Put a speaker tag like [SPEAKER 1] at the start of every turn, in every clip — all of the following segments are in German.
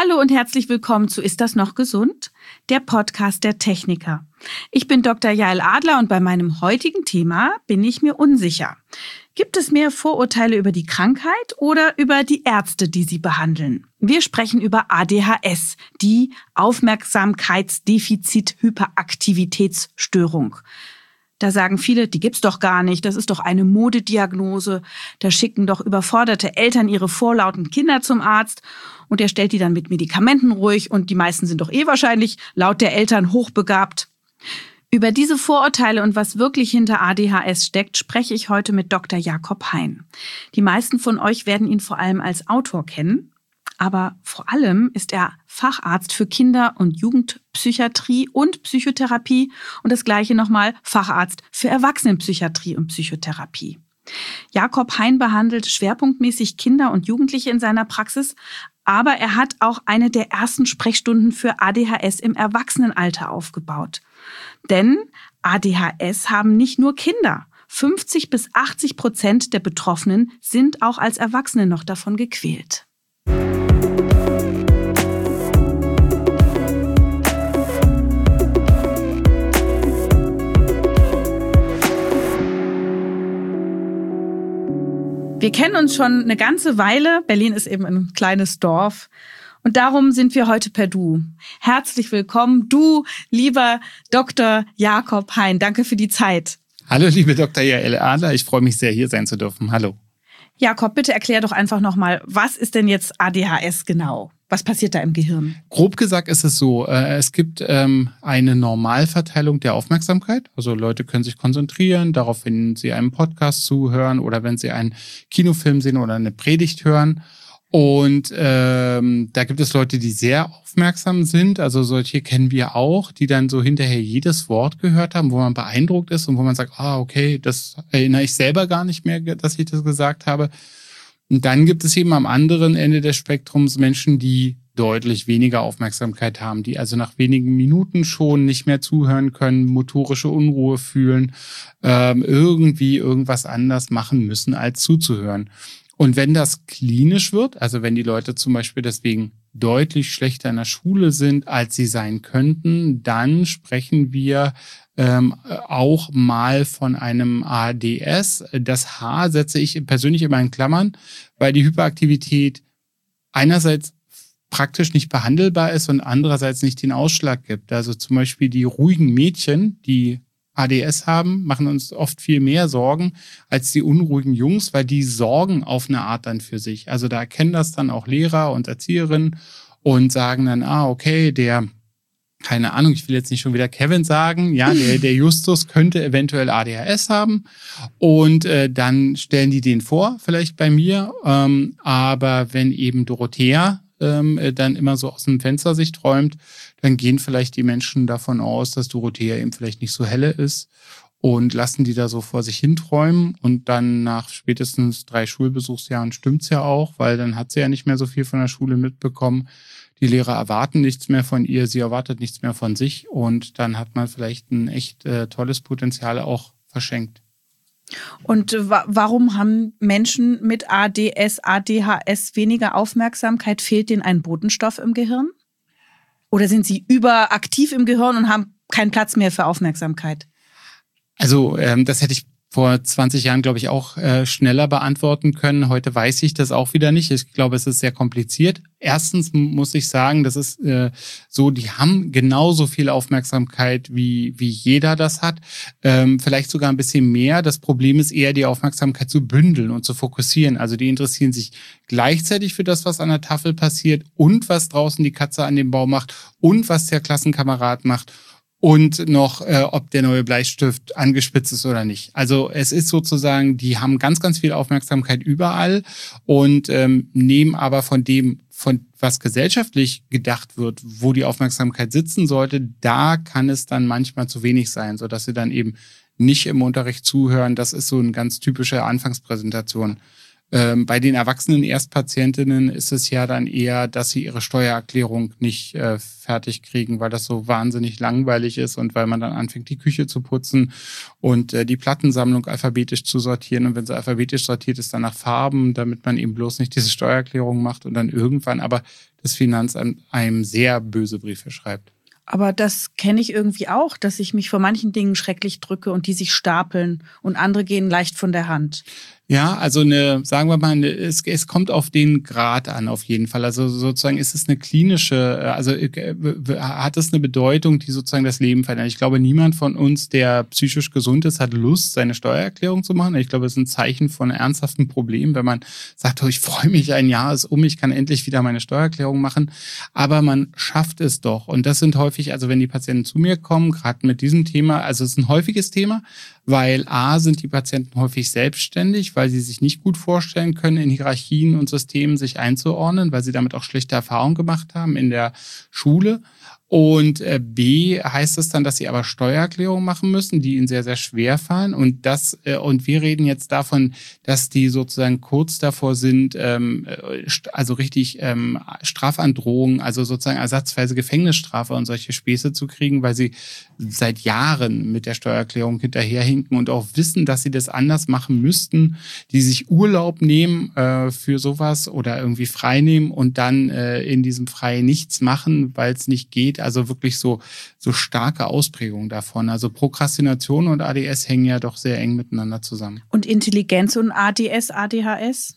[SPEAKER 1] Hallo und herzlich willkommen zu Ist das noch gesund? Der Podcast der Techniker. Ich bin Dr. Jael Adler und bei meinem heutigen Thema bin ich mir unsicher. Gibt es mehr Vorurteile über die Krankheit oder über die Ärzte, die sie behandeln? Wir sprechen über ADHS, die Aufmerksamkeitsdefizit-Hyperaktivitätsstörung. Da sagen viele, die gibt's doch gar nicht, das ist doch eine Modediagnose. Da schicken doch überforderte Eltern ihre vorlauten Kinder zum Arzt und der stellt die dann mit Medikamenten ruhig und die meisten sind doch wahrscheinlich laut der Eltern hochbegabt. Über diese Vorurteile und was wirklich hinter ADHS steckt, spreche ich heute mit Dr. Jakob Hein. Die meisten von euch werden ihn vor allem als Autor kennen. Aber vor allem ist er Facharzt für Kinder- und Jugendpsychiatrie und Psychotherapie und das Gleiche nochmal Facharzt für Erwachsenenpsychiatrie und Psychotherapie. Jakob Hein behandelt schwerpunktmäßig Kinder und Jugendliche in seiner Praxis, aber er hat auch eine der ersten Sprechstunden für ADHS im Erwachsenenalter aufgebaut. Denn ADHS haben nicht nur Kinder. 50-80% der Betroffenen sind auch als Erwachsene noch davon gequält. Wir kennen uns schon eine ganze Weile. Berlin ist eben ein kleines Dorf. Und darum sind wir heute per Du. Herzlich willkommen, du, lieber Dr. Jakob Hein. Danke für die Zeit.
[SPEAKER 2] Hallo, liebe Dr. Jael Adler. Ich freue mich sehr, hier sein zu dürfen. Hallo.
[SPEAKER 1] Jakob, bitte erklär doch einfach nochmal, was ist denn jetzt ADHS genau? Was passiert da im Gehirn?
[SPEAKER 2] Grob gesagt ist es so, es gibt eine Normalverteilung der Aufmerksamkeit. Also Leute können sich konzentrieren darauf, wenn sie einem Podcast zuhören oder wenn sie einen Kinofilm sehen oder eine Predigt hören. Und da gibt es Leute, die sehr aufmerksam sind. Also solche kennen wir auch, die dann so hinterher jedes Wort gehört haben, wo man beeindruckt ist und wo man sagt, okay, das erinnere ich selber gar nicht mehr, dass ich das gesagt habe. Und dann gibt es eben am anderen Ende des Spektrums Menschen, die deutlich weniger Aufmerksamkeit haben, die also nach wenigen Minuten schon nicht mehr zuhören können, motorische Unruhe fühlen, irgendwie irgendwas anders machen müssen, als zuzuhören. Und wenn das klinisch wird, also wenn die Leute zum Beispiel deswegen deutlich schlechter in der Schule sind, als sie sein könnten, dann sprechen wir auch mal von einem ADS. Das H setze ich persönlich immer in Klammern, weil die Hyperaktivität einerseits praktisch nicht behandelbar ist und andererseits nicht den Ausschlag gibt. Also zum Beispiel die ruhigen Mädchen, die ADS haben, machen uns oft viel mehr Sorgen als die unruhigen Jungs, weil die sorgen auf eine Art dann für sich. Also da erkennen das dann auch Lehrer und Erzieherinnen und sagen dann, okay, keine Ahnung, ich will jetzt nicht schon wieder Kevin sagen, ja, der Justus könnte eventuell ADHS haben und dann stellen die den vor, vielleicht bei mir, aber wenn eben Dorothea dann immer so aus dem Fenster sich träumt, dann gehen vielleicht die Menschen davon aus, dass Dorothea eben vielleicht nicht so helle ist und lassen die da so vor sich hin träumen und dann nach spätestens 3 Schulbesuchsjahren stimmt's ja auch, weil dann hat sie ja nicht mehr so viel von der Schule mitbekommen. Die Lehrer erwarten nichts mehr von ihr, sie erwartet nichts mehr von sich und dann hat man vielleicht ein echt tolles Potenzial auch verschenkt.
[SPEAKER 1] Und warum haben Menschen mit ADHS weniger Aufmerksamkeit? Fehlt denen ein Botenstoff im Gehirn? Oder sind sie überaktiv im Gehirn und haben keinen Platz mehr für Aufmerksamkeit?
[SPEAKER 2] Also das hätte ich vor 20 Jahren, glaube ich, auch schneller beantworten können. Heute weiß ich das auch wieder nicht. Ich glaube, es ist sehr kompliziert. Erstens muss ich sagen, das ist so, die haben genauso viel Aufmerksamkeit, wie jeder das hat. Vielleicht sogar ein bisschen mehr. Das Problem ist eher, die Aufmerksamkeit zu bündeln und zu fokussieren. Also die interessieren sich gleichzeitig für das, was an der Tafel passiert und was draußen die Katze an dem Baum macht und was der Klassenkamerad macht. Und noch, ob der neue Bleistift angespitzt ist oder nicht. Also es ist sozusagen, die haben ganz, ganz viel Aufmerksamkeit überall und nehmen aber von dem, von was gesellschaftlich gedacht wird, wo die Aufmerksamkeit sitzen sollte, da kann es dann manchmal zu wenig sein, sodass sie dann eben nicht im Unterricht zuhören. Das ist so eine ganz typische Anfangspräsentation Bei den erwachsenen Erstpatientinnen ist es ja dann eher, dass sie ihre Steuererklärung nicht fertig kriegen, weil das so wahnsinnig langweilig ist und weil man dann anfängt, die Küche zu putzen und die Plattensammlung alphabetisch zu sortieren. Und wenn sie alphabetisch sortiert ist, dann nach Farben, damit man eben bloß nicht diese Steuererklärung macht und dann irgendwann aber das Finanzamt einem sehr böse Briefe schreibt.
[SPEAKER 1] Aber das kenne ich irgendwie auch, dass ich mich vor manchen Dingen schrecklich drücke und die sich stapeln und andere gehen leicht von der Hand.
[SPEAKER 2] Ja, also sagen wir mal, es kommt auf den Grad an, auf jeden Fall. Also sozusagen ist es eine klinische, also hat es eine Bedeutung, die sozusagen das Leben verändert. Ich glaube, niemand von uns, der psychisch gesund ist, hat Lust, seine Steuererklärung zu machen. Ich glaube, es ist ein Zeichen von ernsthaften Problemen, wenn man sagt, oh, ich freue mich, ein Jahr ist um, ich kann endlich wieder meine Steuererklärung machen. Aber man schafft es doch. Und das sind häufig, also wenn die Patienten zu mir kommen, gerade mit diesem Thema, also es ist ein häufiges Thema, weil A, sind die Patienten häufig selbstständig, weil sie sich nicht gut vorstellen können, in Hierarchien und Systemen sich einzuordnen, weil sie damit auch schlechte Erfahrungen gemacht haben in der Schule. Und B, heißt es dann, dass sie aber Steuererklärungen machen müssen, die ihnen sehr, sehr schwer fallen. Und wir reden jetzt davon, dass die sozusagen kurz davor sind, also richtig Strafandrohungen, also sozusagen ersatzweise Gefängnisstrafe und solche Späße zu kriegen, weil sie seit Jahren mit der Steuererklärung hinterherhinken und auch wissen, dass sie das anders machen müssten, die sich Urlaub nehmen für sowas oder irgendwie frei nehmen und dann in diesem Frei nichts machen, weil es nicht geht. Also wirklich so starke Ausprägungen davon. Also Prokrastination und ADS hängen ja doch sehr eng miteinander zusammen.
[SPEAKER 1] Und Intelligenz und ADS, ADHS?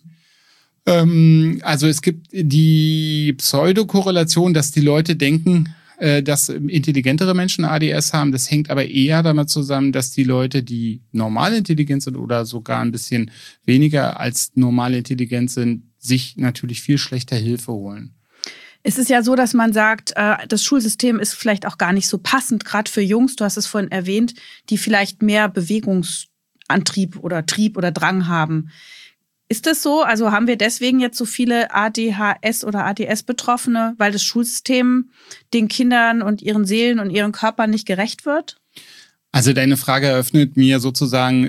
[SPEAKER 2] Also es gibt die Pseudokorrelation, dass die Leute denken, dass intelligentere Menschen ADS haben. Das hängt aber eher damit zusammen, dass die Leute, die normal intelligent sind oder sogar ein bisschen weniger als normal intelligent sind, sich natürlich viel schlechter Hilfe holen.
[SPEAKER 1] Es ist ja so, dass man sagt, das Schulsystem ist vielleicht auch gar nicht so passend, gerade für Jungs, du hast es vorhin erwähnt, die vielleicht mehr Bewegungsantrieb oder Trieb oder Drang haben. Ist das so? Also haben wir deswegen jetzt so viele ADHS oder ADS-Betroffene, weil das Schulsystem den Kindern und ihren Seelen und ihren Körpern nicht gerecht wird?
[SPEAKER 2] Also deine Frage eröffnet mir sozusagen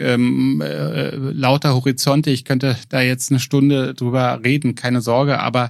[SPEAKER 2] lauter Horizonte. Ich könnte da jetzt eine Stunde drüber reden, keine Sorge, aber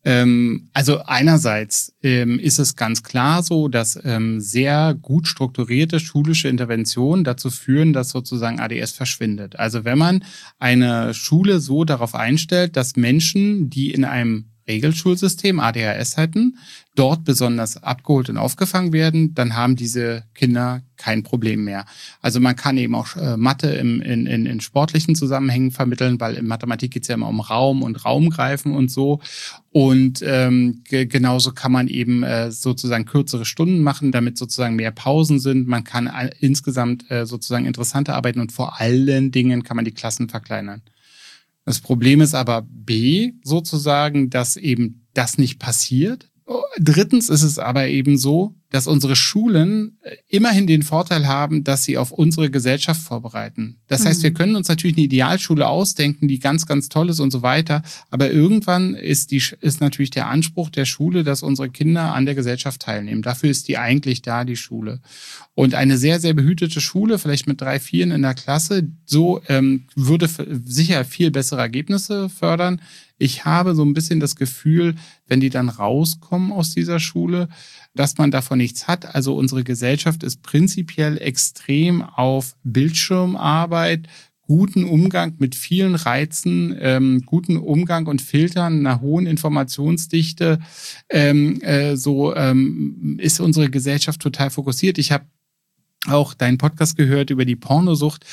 [SPEAKER 2] also einerseits ist es ganz klar so, dass sehr gut strukturierte schulische Interventionen dazu führen, dass sozusagen ADS verschwindet. Also wenn man eine Schule so darauf einstellt, dass Menschen, die in einem Regelschulsystem ADHS hätten, dort besonders abgeholt und aufgefangen werden, dann haben diese Kinder kein Problem mehr. Also man kann eben auch Mathe in sportlichen Zusammenhängen vermitteln, weil in Mathematik geht es ja immer um Raum und Raumgreifen und so. Und genauso kann man eben sozusagen kürzere Stunden machen, damit sozusagen mehr Pausen sind. Man kann insgesamt sozusagen interessanter arbeiten und vor allen Dingen kann man die Klassen verkleinern. Das Problem ist aber B, sozusagen, dass eben das nicht passiert. Drittens ist es aber eben so, dass unsere Schulen immerhin den Vorteil haben, dass sie auf unsere Gesellschaft vorbereiten. Das heißt, wir können uns natürlich eine Idealschule ausdenken, die ganz, ganz toll ist und so weiter. Aber irgendwann ist natürlich der Anspruch der Schule, dass unsere Kinder an der Gesellschaft teilnehmen. Dafür ist die eigentlich da, die Schule. Und eine sehr, sehr behütete Schule, vielleicht mit 3, 4 in der Klasse, so würde sicher viel bessere Ergebnisse fördern. Ich habe so ein bisschen das Gefühl, wenn die dann rauskommen aus dieser Schule, dass man davon nichts hat. Also unsere Gesellschaft ist prinzipiell extrem auf Bildschirmarbeit, guten Umgang mit vielen Reizen, guten Umgang und Filtern, einer hohen Informationsdichte. Ist unsere Gesellschaft total fokussiert. Ich habe auch deinen Podcast gehört über die Pornosucht.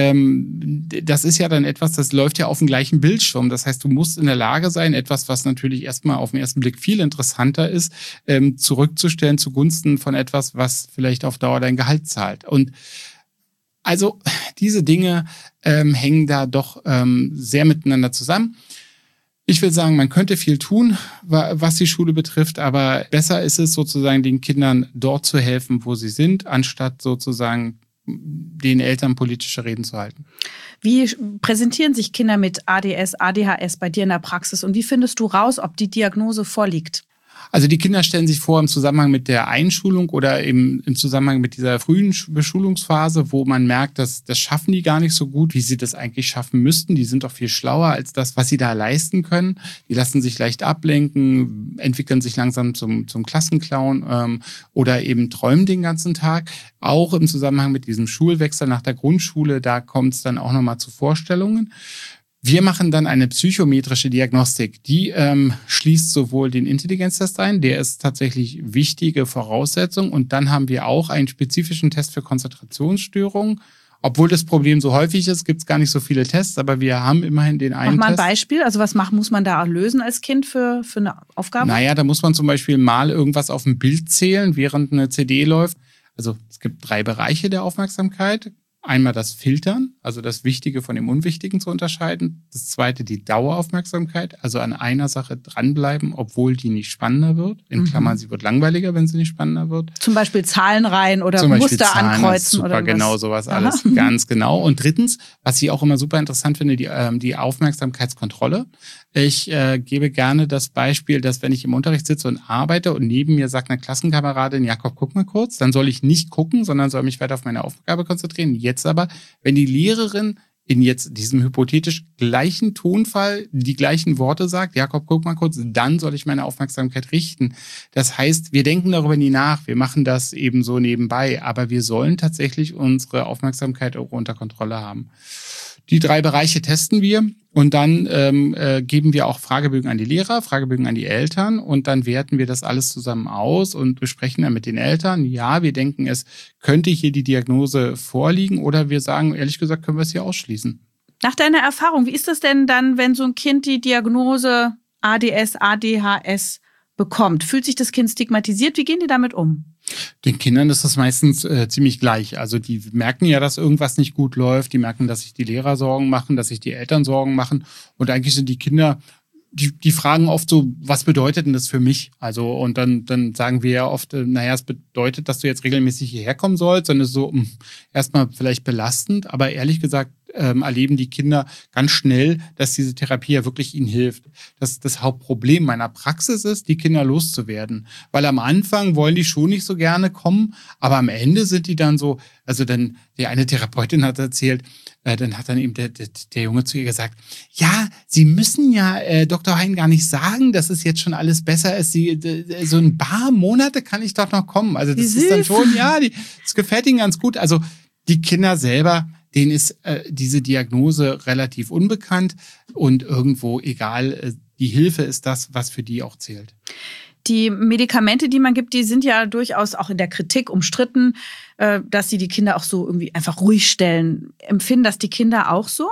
[SPEAKER 2] Das ist ja dann etwas, das läuft ja auf dem gleichen Bildschirm. Das heißt, du musst in der Lage sein, etwas, was natürlich erstmal auf den ersten Blick viel interessanter ist, zurückzustellen zugunsten von etwas, was vielleicht auf Dauer dein Gehalt zahlt. Und also diese Dinge hängen da doch sehr miteinander zusammen. Ich will sagen, man könnte viel tun, was die Schule betrifft, aber besser ist es sozusagen, den Kindern dort zu helfen, wo sie sind, anstatt sozusagen den Eltern politische Reden zu halten.
[SPEAKER 1] Wie präsentieren sich Kinder mit ADS, ADHS bei dir in der Praxis und wie findest du raus, ob die Diagnose vorliegt?
[SPEAKER 2] Also die Kinder stellen sich vor im Zusammenhang mit der Einschulung oder eben im Zusammenhang mit dieser frühen Beschulungsphase, wo man merkt, dass das schaffen die gar nicht so gut, wie sie das eigentlich schaffen müssten. Die sind doch viel schlauer als das, was sie da leisten können. Die lassen sich leicht ablenken, entwickeln sich langsam zum Klassenclown oder eben träumen den ganzen Tag. Auch im Zusammenhang mit diesem Schulwechsel nach der Grundschule, da kommt es dann auch nochmal zu Vorstellungen. Wir machen dann eine psychometrische Diagnostik. Die schließt sowohl den Intelligenztest ein, der ist tatsächlich wichtige Voraussetzung. Und dann haben wir auch einen spezifischen Test für Konzentrationsstörungen. Obwohl das Problem so häufig ist, gibt es gar nicht so viele Tests, aber wir haben immerhin den einen Test.
[SPEAKER 1] Mach mal ein Beispiel. Also was muss man da lösen als Kind für eine Aufgabe?
[SPEAKER 2] Naja, da muss man zum Beispiel mal irgendwas auf dem Bild zählen, während eine CD läuft. Also es gibt 3 Bereiche der Aufmerksamkeit. Einmal das Filtern, also das Wichtige von dem Unwichtigen zu unterscheiden. Das zweite, die Daueraufmerksamkeit, also an einer Sache dranbleiben, obwohl die nicht spannender wird. In Klammern, sie wird langweiliger, wenn sie nicht spannender wird.
[SPEAKER 1] Zum Beispiel Zahlen rein oder Muster ankreuzen.
[SPEAKER 2] Super,
[SPEAKER 1] oder
[SPEAKER 2] genau, sowas alles. Ganz genau. Und drittens, was ich auch immer super interessant finde, die Aufmerksamkeitskontrolle. Ich gebe gerne das Beispiel, dass wenn ich im Unterricht sitze und arbeite und neben mir sagt eine Klassenkameradin, Jakob, guck mal kurz, dann soll ich nicht gucken, sondern soll mich weiter auf meine Aufgabe konzentrieren. Jetzt aber, wenn die Lehrerin in jetzt diesem hypothetisch gleichen Tonfall die gleichen Worte sagt, Jakob, guck mal kurz, dann soll ich meine Aufmerksamkeit richten. Das heißt, wir denken darüber nie nach, wir machen das eben so nebenbei, aber wir sollen tatsächlich unsere Aufmerksamkeit auch unter Kontrolle haben. Die 3 Bereiche testen wir und dann geben wir auch Fragebögen an die Lehrer, Fragebögen an die Eltern und dann werten wir das alles zusammen aus und besprechen dann mit den Eltern. Ja, wir denken, es könnte hier die Diagnose vorliegen oder wir sagen, ehrlich gesagt, können wir es hier ausschließen.
[SPEAKER 1] Nach deiner Erfahrung, wie ist das denn dann, wenn so ein Kind die Diagnose ADS, ADHS bekommt? Fühlt sich das Kind stigmatisiert? Wie gehen die damit um?
[SPEAKER 2] Den Kindern ist das meistens ziemlich gleich. Also die merken ja, dass irgendwas nicht gut läuft. Die merken, dass sich die Lehrer Sorgen machen, dass sich die Eltern Sorgen machen. Und eigentlich sind die Kinder, die fragen oft so, was bedeutet denn das für mich? Also und dann sagen wir ja oft, naja, es bedeutet, dass du jetzt regelmäßig hierher kommen sollst. Dann ist so erstmal vielleicht belastend. Aber ehrlich gesagt erleben die Kinder ganz schnell, dass diese Therapie ja wirklich ihnen hilft. Das Hauptproblem meiner Praxis ist, die Kinder loszuwerden. Weil am Anfang wollen die schon nicht so gerne kommen, aber am Ende sind die dann so, also dann, die eine Therapeutin hat erzählt, dann hat dann eben der Junge zu ihr gesagt, ja, Sie müssen ja Dr. Hein gar nicht sagen, dass es jetzt schon alles besser ist. So ein paar Monate kann ich doch noch kommen. Also das ist dann schon, ja, das gefällt ihnen ganz gut. Also die Kinder selber, denen ist diese Diagnose relativ unbekannt und irgendwo egal, die Hilfe ist das, was für die auch zählt.
[SPEAKER 1] Die Medikamente, die man gibt, die sind ja durchaus auch in der Kritik umstritten, dass sie die Kinder auch so irgendwie einfach ruhig stellen. Empfinden das die Kinder auch so?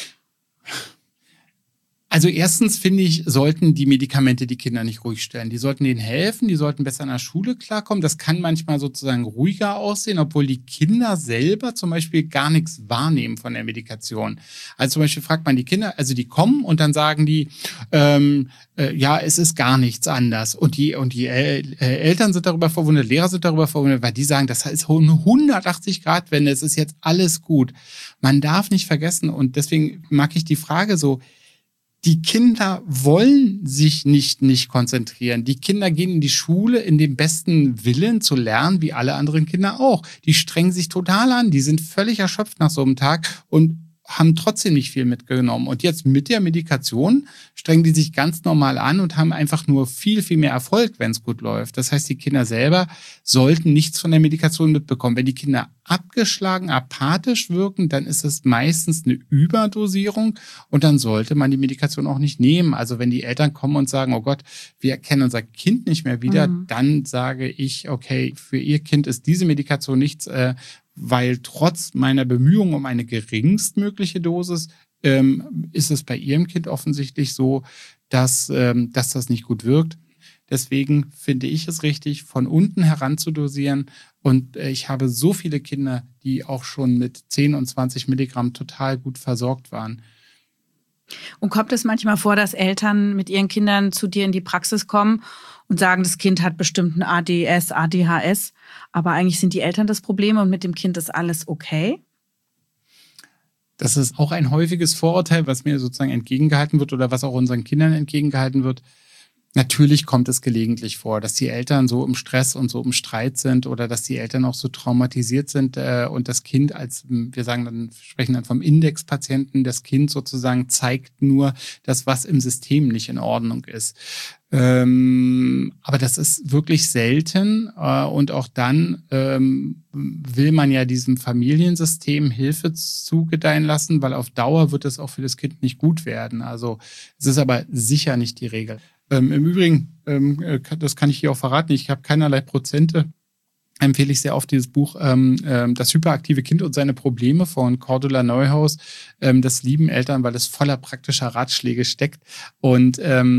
[SPEAKER 2] Also erstens finde ich, sollten die Medikamente die Kinder nicht ruhig stellen. Die sollten denen helfen, die sollten besser in der Schule klarkommen. Das kann manchmal sozusagen ruhiger aussehen, obwohl die Kinder selber zum Beispiel gar nichts wahrnehmen von der Medikation. Also zum Beispiel fragt man die Kinder, also die kommen und dann sagen die, ja, es ist gar nichts anders. Und die Eltern sind darüber verwundert, Lehrer sind darüber verwundert, weil die sagen, das ist eine 180-Grad-Wende, es ist jetzt alles gut. Man darf nicht vergessen und deswegen mag ich die Frage so, die Kinder wollen sich nicht konzentrieren. Die Kinder gehen in die Schule in dem besten Willen zu lernen, wie alle anderen Kinder auch. Die strengen sich total an, die sind völlig erschöpft nach so einem Tag und haben trotzdem nicht viel mitgenommen. Und jetzt mit der Medikation strengen die sich ganz normal an und haben einfach nur viel mehr Erfolg, wenn es gut läuft. Das heißt, die Kinder selber sollten nichts von der Medikation mitbekommen. Wenn die Kinder abgeschlagen, apathisch wirken, dann ist es meistens eine Überdosierung und dann sollte man die Medikation auch nicht nehmen. Also wenn die Eltern kommen und sagen, oh Gott, wir erkennen unser Kind nicht mehr wieder, dann sage ich, okay, für ihr Kind ist diese Medikation nichts, weil trotz meiner Bemühungen um eine geringstmögliche Dosis ist es bei ihrem Kind offensichtlich so, dass das nicht gut wirkt. Deswegen finde ich es richtig, von unten heranzudosieren. Und ich habe so viele Kinder, die auch schon mit 10 und 20 Milligramm total gut versorgt waren.
[SPEAKER 1] Und kommt es manchmal vor, dass Eltern mit ihren Kindern zu dir in die Praxis kommen und sagen, das Kind hat bestimmt ein ADS, ADHS, aber eigentlich sind die Eltern das Problem und mit dem Kind ist alles okay?
[SPEAKER 2] Das ist auch ein häufiges Vorurteil, was mir sozusagen entgegengehalten wird oder was auch unseren Kindern entgegengehalten wird. Natürlich kommt es gelegentlich vor, dass die Eltern so im Stress und so im Streit sind oder dass die Eltern auch so traumatisiert sind und das Kind sprechen dann vom Indexpatienten, das Kind sozusagen zeigt nur das, was im System nicht in Ordnung ist. Aber das ist wirklich selten und auch dann will man ja diesem Familiensystem Hilfe zugedeihen lassen, weil auf Dauer wird es auch für das Kind nicht gut werden. Also es ist aber sicher nicht die Regel. Im Übrigen, das kann ich hier auch verraten, ich habe keinerlei Prozente, empfehle ich sehr oft dieses Buch Das hyperaktive Kind und seine Probleme von Cordula Neuhaus. Das lieben Eltern, weil es voller praktischer Ratschläge steckt. Und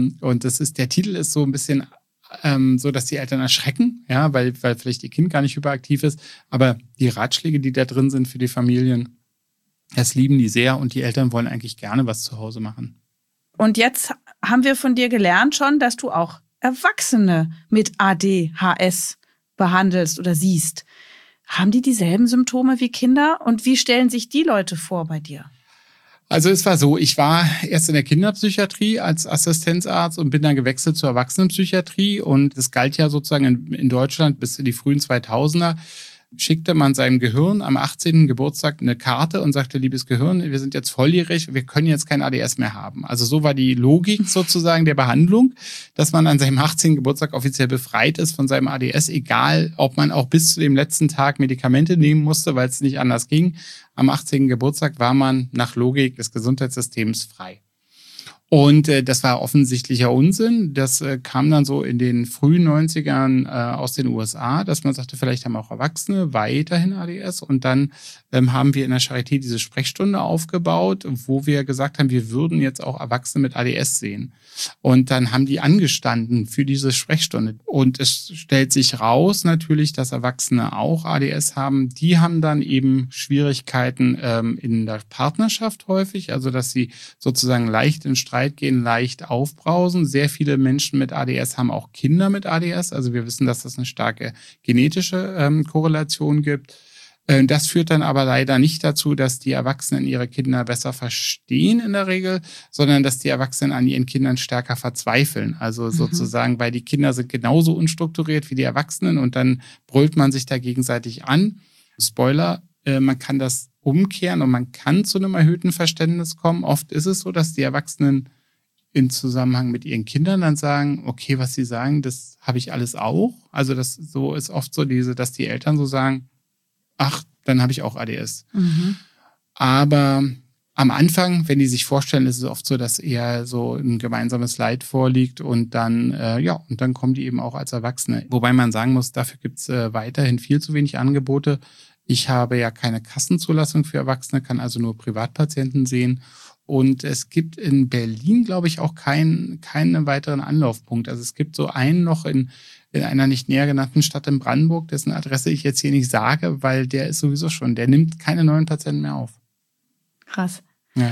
[SPEAKER 2] der Titel ist so ein bisschen so, dass die Eltern erschrecken, ja, weil vielleicht ihr Kind gar nicht hyperaktiv ist. Aber die Ratschläge, die da drin sind für die Familien, das lieben die sehr und die Eltern wollen eigentlich gerne was zu Hause machen.
[SPEAKER 1] Und jetzt haben wir von dir gelernt schon, dass du auch Erwachsene mit ADHS behandelst oder siehst. Haben die dieselben Symptome wie Kinder? Und wie stellen sich die Leute vor bei dir?
[SPEAKER 2] Also es war so, ich war erst in der Kinderpsychiatrie als Assistenzarzt und bin dann gewechselt zur Erwachsenenpsychiatrie. Und es galt ja sozusagen in Deutschland bis in die frühen 2000er, schickte man seinem Gehirn am 18. Geburtstag eine Karte und sagte, liebes Gehirn, wir sind jetzt volljährig, wir können jetzt kein ADS mehr haben. Also so war die Logik sozusagen der Behandlung, dass man an seinem 18. Geburtstag offiziell befreit ist von seinem ADS, egal ob man auch bis zu dem letzten Tag Medikamente nehmen musste, weil es nicht anders ging. Am 18. Geburtstag war man nach Logik des Gesundheitssystems frei. Und das war offensichtlicher Unsinn. Das kam dann so in den frühen 90ern aus den USA, dass man sagte, vielleicht haben auch Erwachsene weiterhin ADS. Und dann haben wir in der Charité diese Sprechstunde aufgebaut, wo wir gesagt haben, wir würden jetzt auch Erwachsene mit ADS sehen. Und dann haben die angestanden für diese Sprechstunde. Und es stellt sich raus natürlich, dass Erwachsene auch ADS haben. Die haben dann eben Schwierigkeiten in der Partnerschaft häufig, also dass sie sozusagen leicht in Streit gehen, leicht aufbrausen. Sehr viele Menschen mit ADS haben auch Kinder mit ADS. Also wir wissen, dass das eine starke genetische Korrelation gibt. Das führt dann aber leider nicht dazu, dass die Erwachsenen ihre Kinder besser verstehen in der Regel, sondern dass die Erwachsenen an ihren Kindern stärker verzweifeln. Also sozusagen, weil die Kinder sind genauso unstrukturiert wie die Erwachsenen und dann brüllt man sich da gegenseitig an. Spoiler, man kann das umkehren und man kann zu einem erhöhten Verständnis kommen. Oft ist es so, dass die Erwachsenen in Zusammenhang mit ihren Kindern dann sagen, okay, was sie sagen, das habe ich alles auch. Also das so ist oft so dass die Eltern so sagen, ach, dann habe ich auch ADS. Aber am Anfang, wenn die sich vorstellen, ist es oft so, dass eher so ein gemeinsames Leid vorliegt und dann, und dann kommen die eben auch als Erwachsene. Wobei man sagen muss, dafür gibt es weiterhin viel zu wenig Angebote. Ich habe ja keine Kassenzulassung für Erwachsene, kann also nur Privatpatienten sehen. Und es gibt in Berlin, glaube ich, auch keinen weiteren Anlaufpunkt. Also es gibt so einen noch in einer nicht näher genannten Stadt in Brandenburg, dessen Adresse ich jetzt hier nicht sage, weil der ist sowieso der nimmt keine neuen Patienten mehr auf.
[SPEAKER 1] Krass.
[SPEAKER 2] Ja.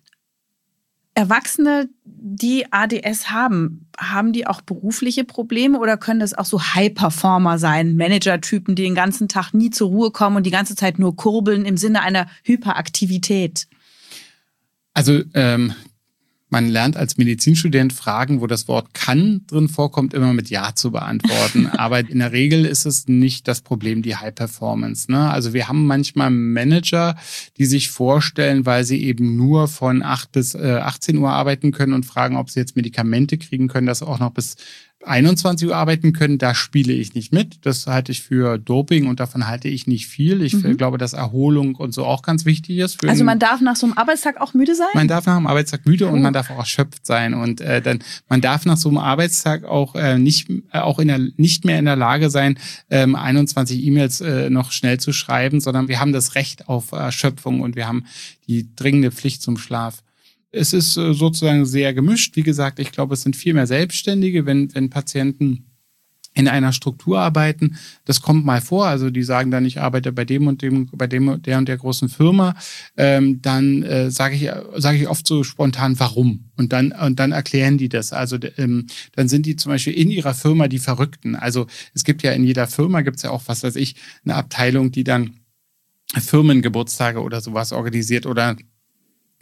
[SPEAKER 1] Erwachsene, die ADS haben die auch berufliche Probleme oder können das auch so High-Performer sein, Manager-Typen, die den ganzen Tag nie zur Ruhe kommen und die ganze Zeit nur kurbeln im Sinne einer Hyperaktivität?
[SPEAKER 2] Also man lernt als Medizinstudent Fragen, wo das Wort kann drin vorkommt, immer mit Ja zu beantworten. Aber in der Regel ist es nicht das Problem, die High Performance. Ne? Also wir haben manchmal Manager, die sich vorstellen, weil sie eben nur von 8 bis 18 Uhr arbeiten können und fragen, ob sie jetzt Medikamente kriegen können, dass sie auch noch bis 21 Uhr arbeiten können, da spiele ich nicht mit. Das halte ich für Doping und davon halte ich nicht viel. Ich glaube, dass Erholung und so auch ganz wichtig ist.
[SPEAKER 1] Also man darf nach so einem Arbeitstag auch müde sein?
[SPEAKER 2] Man darf nach einem Arbeitstag müde und man darf auch erschöpft sein. Und man darf nach so einem Arbeitstag auch nicht mehr in der Lage sein, 21 E-Mails noch schnell zu schreiben, sondern wir haben das Recht auf Erschöpfung und wir haben die dringende Pflicht zum Schlaf. Es ist sozusagen sehr gemischt. Wie gesagt, ich glaube, es sind viel mehr Selbstständige, wenn Patienten in einer Struktur arbeiten. Das kommt mal vor. Also die sagen dann, ich arbeite bei dem und dem, bei dem der und der großen Firma. Dann sage ich oft so spontan, warum? Und dann erklären die das. Also dann sind die zum Beispiel in ihrer Firma die Verrückten. Also es gibt ja in jeder Firma gibt's ja auch, was weiß ich, eine Abteilung, die dann Firmengeburtstage oder sowas organisiert oder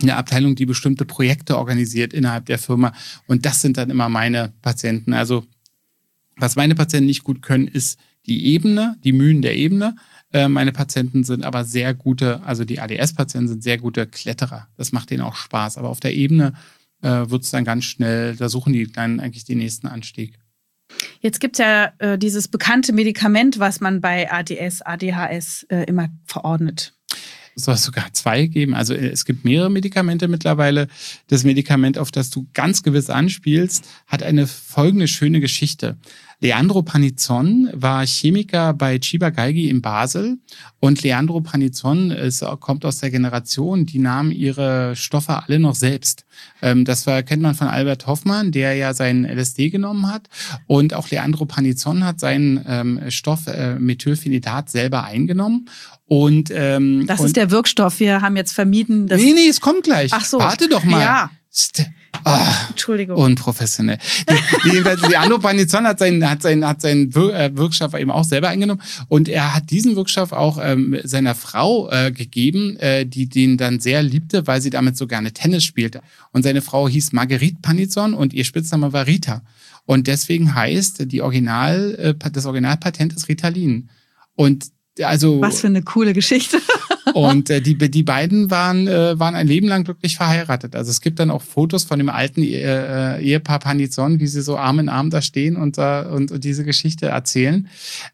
[SPEAKER 2] eine Abteilung, die bestimmte Projekte organisiert innerhalb der Firma. Und das sind dann immer meine Patienten. Also was meine Patienten nicht gut können, ist die Ebene, die Mühen der Ebene. Meine Patienten sind aber sehr gute, also die ADS-Patienten sind sehr gute Kletterer. Das macht denen auch Spaß. Aber auf der Ebene wird es dann ganz schnell, da suchen die dann eigentlich den nächsten Anstieg.
[SPEAKER 1] Jetzt gibt es ja dieses bekannte Medikament, was man bei ADS, ADHS immer verordnet.
[SPEAKER 2] Es soll sogar 2 geben. Also es gibt mehrere Medikamente mittlerweile. Das Medikament, auf das du ganz gewiss anspielst, hat eine folgende schöne Geschichte. Leandro Panizon war Chemiker bei Ciba-Geigy in Basel. Und Leandro Panizon kommt aus der Generation, die nahmen ihre Stoffe alle noch selbst. Das kennt man von Albert Hoffmann, der ja seinen LSD genommen hat. Und auch Leandro Panizon hat seinen Stoff Methylphenidat selber eingenommen. Und
[SPEAKER 1] das ist der Wirkstoff. Wir haben jetzt vermieden, dass...
[SPEAKER 2] Nee, es kommt gleich.
[SPEAKER 1] Ach so.
[SPEAKER 2] Warte doch mal.
[SPEAKER 1] Ja. Entschuldigung.
[SPEAKER 2] Unprofessionell. Leandro Panizon hat seinen Wirkstoff eben auch selber eingenommen. Und er hat diesen Wirkstoff auch seiner Frau gegeben, die den dann sehr liebte, weil sie damit so gerne Tennis spielte. Und seine Frau hieß Marguerite Panizon und ihr Spitzname war Rita. Und deswegen heißt das Originalpatent ist Ritalin. Und also,
[SPEAKER 1] was für eine coole Geschichte.
[SPEAKER 2] Und die beiden waren ein Leben lang glücklich verheiratet. Also es gibt dann auch Fotos von dem alten Ehepaar Panizon, wie sie so Arm in Arm da stehen und diese Geschichte erzählen.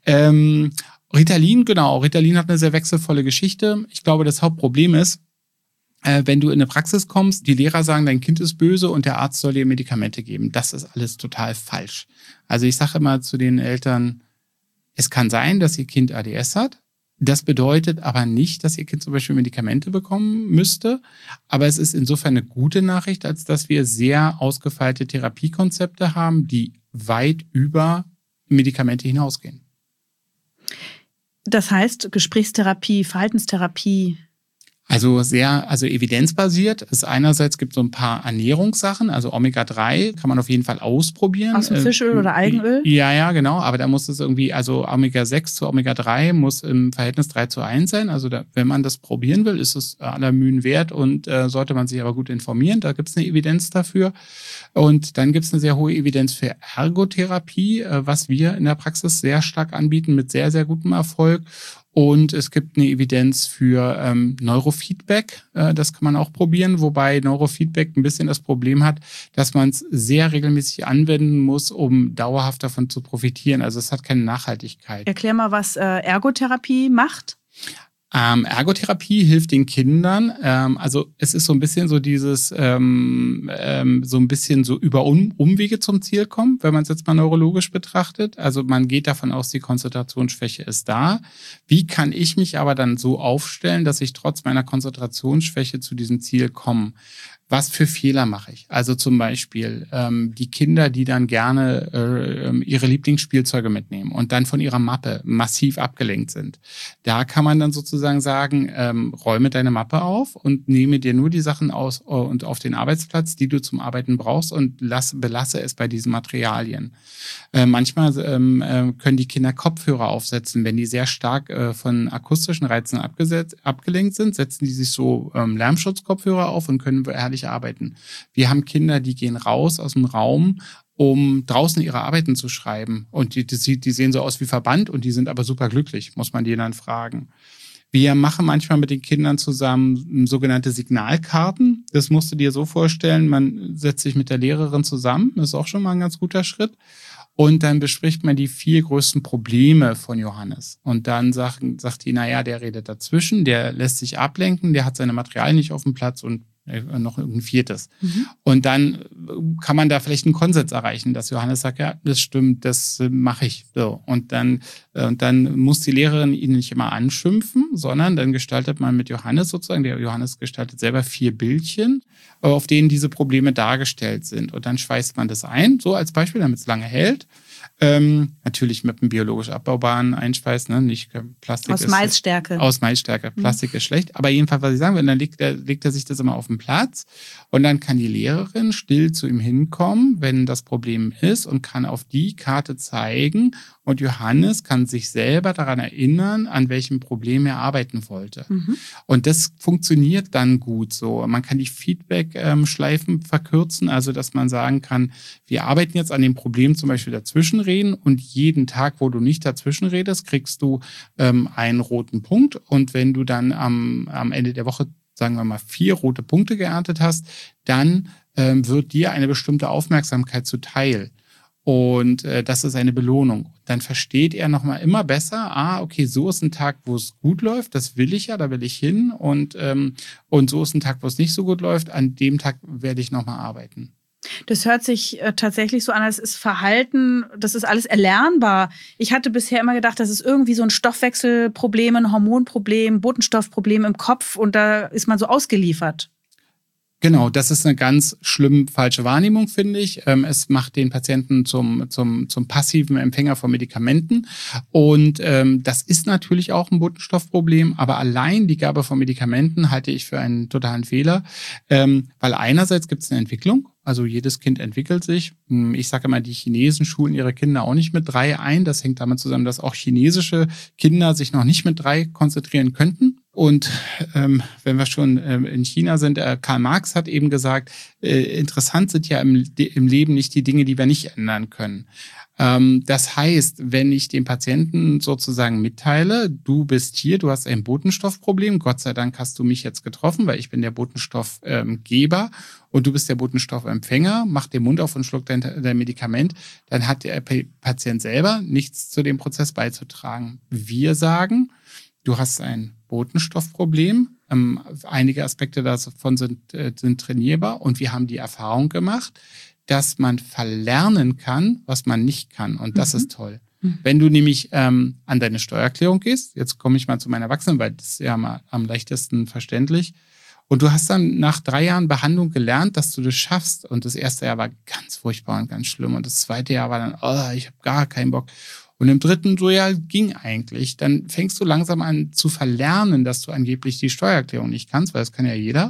[SPEAKER 2] Ritalin, genau. Ritalin hat eine sehr wechselvolle Geschichte. Ich glaube, das Hauptproblem ist, wenn du in eine Praxis kommst, die Lehrer sagen, dein Kind ist böse und der Arzt soll dir Medikamente geben. Das ist alles total falsch. Also ich sage immer zu den Eltern, es kann sein, dass ihr Kind ADS hat. Das bedeutet aber nicht, dass ihr Kind zum Beispiel Medikamente bekommen müsste. Aber es ist insofern eine gute Nachricht, als dass wir sehr ausgefeilte Therapiekonzepte haben, die weit über Medikamente hinausgehen.
[SPEAKER 1] Das heißt, Gesprächstherapie, Verhaltenstherapie.
[SPEAKER 2] Also evidenzbasiert ist einerseits gibt es so ein paar Ernährungssachen, also Omega-3 kann man auf jeden Fall ausprobieren.
[SPEAKER 1] Aus dem Fischöl oder Algenöl?
[SPEAKER 2] Ja, genau, aber da muss es irgendwie, also Omega-6 zu Omega-3 muss im Verhältnis 3:1 sein. Also wenn man das probieren will, ist es aller Mühen wert und sollte man sich aber gut informieren. Da gibt es eine Evidenz dafür. Und dann gibt es eine sehr hohe Evidenz für Ergotherapie, was wir in der Praxis sehr stark anbieten mit sehr, sehr gutem Erfolg. Und es gibt eine Evidenz für Neurofeedback. Das kann man auch probieren, wobei Neurofeedback ein bisschen das Problem hat, dass man es sehr regelmäßig anwenden muss, um dauerhaft davon zu profitieren. Also es hat keine Nachhaltigkeit.
[SPEAKER 1] Erklär mal, was Ergotherapie macht.
[SPEAKER 2] Ergotherapie hilft den Kindern. Also es ist so ein bisschen so dieses, so ein bisschen so über Umwege zum Ziel kommen, wenn man es jetzt mal neurologisch betrachtet. Also man geht davon aus, die Konzentrationsschwäche ist da. Wie kann ich mich aber dann so aufstellen, dass ich trotz meiner Konzentrationsschwäche zu diesem Ziel komme? Was für Fehler mache ich? Also zum Beispiel die Kinder, die dann gerne ihre Lieblingsspielzeuge mitnehmen und dann von ihrer Mappe massiv abgelenkt sind. Da kann man dann sozusagen sagen, räume deine Mappe auf und nehme dir nur die Sachen aus und auf den Arbeitsplatz, die du zum Arbeiten brauchst und belasse es bei diesen Materialien. Manchmal können die Kinder Kopfhörer aufsetzen. Wenn die sehr stark von akustischen Reizen abgelenkt sind, setzen die sich so Lärmschutzkopfhörer auf und können herrlich arbeiten. Wir haben Kinder, die gehen raus aus dem Raum, um draußen ihre Arbeiten zu schreiben. Und die sehen so aus wie verbannt und die sind aber super glücklich, muss man die dann fragen. Wir machen manchmal mit den Kindern zusammen sogenannte Signalkarten. Das musst du dir so vorstellen, man setzt sich mit der Lehrerin zusammen, das ist auch schon mal ein ganz guter Schritt. Und dann bespricht man die 4 größten Probleme von Johannes. Und dann sagt die, naja, der redet dazwischen, der lässt sich ablenken, der hat seine Materialien nicht auf dem Platz und noch ein 4. Und dann kann man da vielleicht einen Konsens erreichen, dass Johannes sagt, ja, das stimmt, das mache ich. So. Und dann muss die Lehrerin ihn nicht immer anschimpfen, sondern dann gestaltet man mit Johannes sozusagen, der Johannes gestaltet selber 4 Bildchen, auf denen diese Probleme dargestellt sind. Und dann schweißt man das ein, so als Beispiel, damit es lange hält. Natürlich mit einem biologisch abbaubaren Einschweiß, ne? Nicht Plastik.
[SPEAKER 1] Aus Maisstärke.
[SPEAKER 2] Aus Maisstärke. Plastik ist schlecht. Aber jedenfalls, was ich sagen will, dann legt er sich das immer auf den Platz und dann kann die Lehrerin still zu ihm hinkommen, wenn das Problem ist und kann auf die Karte zeigen und Johannes kann sich selber daran erinnern, an welchem Problem er arbeiten wollte. Und das funktioniert dann gut so. Man kann die Feedback-Schleifen verkürzen, also dass man sagen kann, wir arbeiten jetzt an dem Problem zum Beispiel dazwischenreden und jeden Tag, wo du nicht dazwischen redest, kriegst du einen roten Punkt und wenn du dann am Ende der Woche, sagen wir mal, 4 rote Punkte geerntet hast, dann wird dir eine bestimmte Aufmerksamkeit zuteil. Und das ist eine Belohnung. Dann versteht er nochmal immer besser, okay, so ist ein Tag, wo es gut läuft, das will ich ja, da will ich hin. Und so ist ein Tag, wo es nicht so gut läuft, an dem Tag werde ich nochmal arbeiten.
[SPEAKER 1] Das hört sich tatsächlich so an, als ist Verhalten, das ist alles erlernbar. Ich hatte bisher immer gedacht, das ist irgendwie so ein Stoffwechselproblem, ein Hormonproblem, Botenstoffproblem im Kopf und da ist man so ausgeliefert.
[SPEAKER 2] Genau, das ist eine ganz schlimm falsche Wahrnehmung, finde ich. Es macht den Patienten zum passiven Empfänger von Medikamenten. Und das ist natürlich auch ein Botenstoffproblem, aber allein die Gabe von Medikamenten halte ich für einen totalen Fehler, weil einerseits gibt es eine Entwicklung. Also jedes Kind entwickelt sich. Ich sage immer, die Chinesen schulen ihre Kinder auch nicht mit 3 ein. Das hängt damit zusammen, dass auch chinesische Kinder sich noch nicht mit 3 konzentrieren könnten. Und wenn wir schon in China sind, Karl Marx hat eben gesagt, interessant sind ja im Leben nicht die Dinge, die wir nicht ändern können. Das heißt, wenn ich dem Patienten sozusagen mitteile, du bist hier, du hast ein Botenstoffproblem, Gott sei Dank hast du mich jetzt getroffen, weil ich bin der Botenstoffgeber und du bist der Botenstoffempfänger, mach den Mund auf und schluck dein Medikament, dann hat der Patient selber nichts zu dem Prozess beizutragen. Wir sagen, du hast ein Botenstoffproblem, einige Aspekte davon sind trainierbar und wir haben die Erfahrung gemacht, dass man verlernen kann, was man nicht kann. Und das ist toll. Wenn du nämlich an deine Steuererklärung gehst, jetzt komme ich mal zu meinen Erwachsenen, weil das ist ja mal am leichtesten verständlich, und du hast dann nach 3 Jahren Behandlung gelernt, dass du das schaffst. Und das erste Jahr war ganz furchtbar und ganz schlimm. Und das zweite Jahr war dann, ich habe gar keinen Bock. Und im 3. so, ja, ging eigentlich. Dann fängst du langsam an zu verlernen, dass du angeblich die Steuererklärung nicht kannst, weil das kann ja jeder.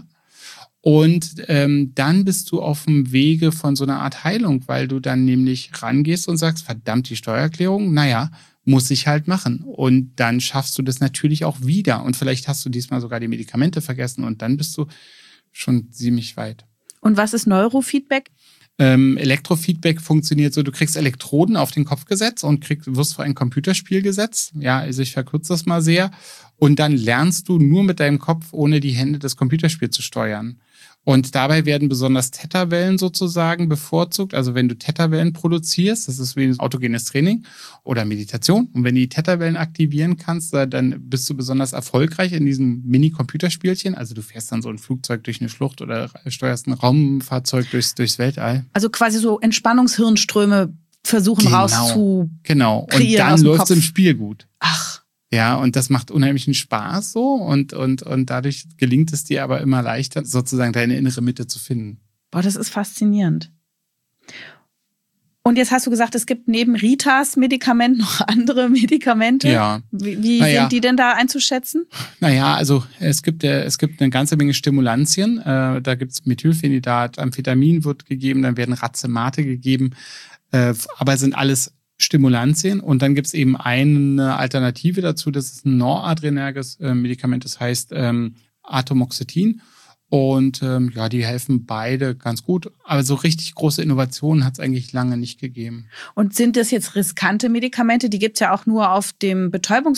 [SPEAKER 2] Und dann bist du auf dem Wege von so einer Art Heilung, weil du dann nämlich rangehst und sagst, verdammt, die Steuererklärung, naja, muss ich halt machen. Und dann schaffst du das natürlich auch wieder. Und vielleicht hast du diesmal sogar die Medikamente vergessen und dann bist du schon ziemlich weit.
[SPEAKER 1] Und was ist Neurofeedback?
[SPEAKER 2] Elektrofeedback funktioniert so, du kriegst Elektroden auf den Kopf gesetzt und wirst vor ein Computerspiel gesetzt. Ja, also ich verkürze das mal sehr. Und dann lernst du nur mit deinem Kopf, ohne die Hände, das Computerspiel zu steuern. Und dabei werden besonders Theta-Wellen sozusagen bevorzugt. Also wenn du Theta-Wellen produzierst, das ist wie ein autogenes Training oder Meditation. Und wenn du die Theta-Wellen aktivieren kannst, dann bist du besonders erfolgreich in diesem Mini-Computerspielchen. Also du fährst dann so ein Flugzeug durch eine Schlucht oder steuerst ein Raumfahrzeug durchs Weltall.
[SPEAKER 1] Also quasi so Entspannungshirnströme versuchen rauszukreieren.
[SPEAKER 2] Genau. Und dann läuft es im Spiel gut.
[SPEAKER 1] Ach.
[SPEAKER 2] Ja, und das macht unheimlichen Spaß so und dadurch gelingt es dir aber immer leichter, sozusagen deine innere Mitte zu finden.
[SPEAKER 1] Boah, das ist faszinierend. Und jetzt hast du gesagt, es gibt neben Ritas Medikament noch andere Medikamente.
[SPEAKER 2] Ja.
[SPEAKER 1] Wie sind die denn da einzuschätzen?
[SPEAKER 2] Naja, also es gibt eine ganze Menge Stimulantien. Da gibt's Methylphenidat, Amphetamin wird gegeben, dann werden Racemate gegeben, aber es sind alles Stimulantien und dann gibt's eben eine Alternative dazu, das ist ein noradrenerges Medikament, das heißt Atomoxetin und die helfen beide ganz gut, aber so richtig große Innovationen hat's eigentlich lange nicht gegeben.
[SPEAKER 1] Und sind das jetzt riskante Medikamente? Die gibt's ja auch nur auf dem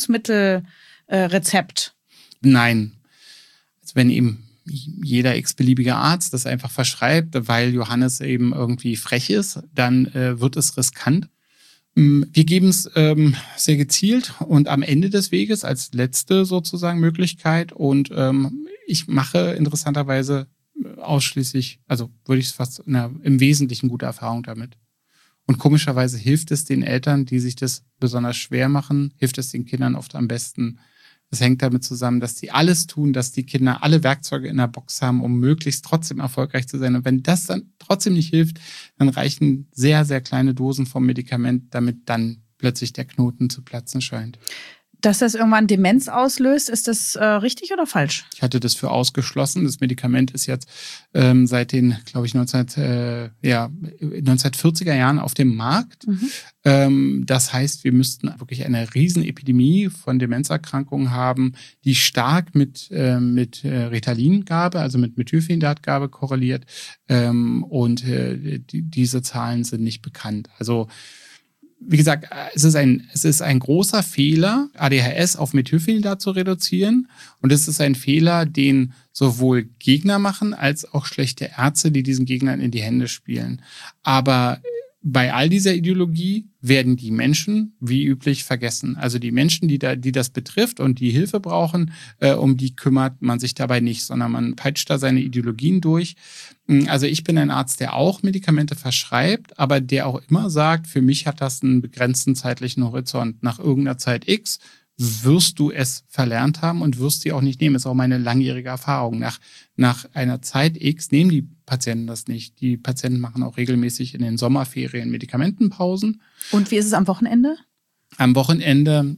[SPEAKER 1] Betäubungsmittelrezept.
[SPEAKER 2] Nein, also wenn eben jeder x-beliebige Arzt das einfach verschreibt, weil Johannes eben irgendwie frech ist, dann wird es riskant. Wir geben es sehr gezielt und am Ende des Weges als letzte sozusagen Möglichkeit. Und ich mache interessanterweise ausschließlich, also würde ich es fast im Wesentlichen gute Erfahrung damit. Und komischerweise hilft es den Eltern, die sich das besonders schwer machen, hilft es den Kindern oft am besten, Das hängt damit zusammen, dass die alles tun, dass die Kinder alle Werkzeuge in der Box haben, um möglichst trotzdem erfolgreich zu sein. Und wenn das dann trotzdem nicht hilft, dann reichen sehr, sehr kleine Dosen vom Medikament, damit dann plötzlich der Knoten zu platzen scheint.
[SPEAKER 1] Dass das irgendwann Demenz auslöst, ist das richtig oder falsch?
[SPEAKER 2] Ich hatte das für ausgeschlossen. Das Medikament ist jetzt seit den, glaube ich, 1940er Jahren auf dem Markt. Das heißt, wir müssten wirklich eine Riesenepidemie von Demenzerkrankungen haben, die stark mit Ritalingabe, also mit Methylphenidatgabe korreliert. Diese Zahlen sind nicht bekannt. Also wie gesagt, es ist ein großer Fehler, ADHS auf Methylphenidat zu reduzieren. Und es ist ein Fehler, den sowohl Gegner machen, als auch schlechte Ärzte, die diesen Gegnern in die Hände spielen. Aber bei all dieser Ideologie werden die Menschen wie üblich vergessen. Also die Menschen, die das betrifft und die Hilfe brauchen, um die kümmert man sich dabei nicht, sondern man peitscht da seine Ideologien durch. Also ich bin ein Arzt, der auch Medikamente verschreibt, aber der auch immer sagt, für mich hat das einen begrenzten zeitlichen Horizont. Nach irgendeiner Zeit X wirst du es verlernt haben und wirst sie auch nicht nehmen. Das ist auch meine langjährige Erfahrung. Nach einer Zeit X nehmen die Patienten das nicht. Die Patienten machen auch regelmäßig in den Sommerferien Medikamentenpausen.
[SPEAKER 1] Und wie ist es am Wochenende?
[SPEAKER 2] Am Wochenende,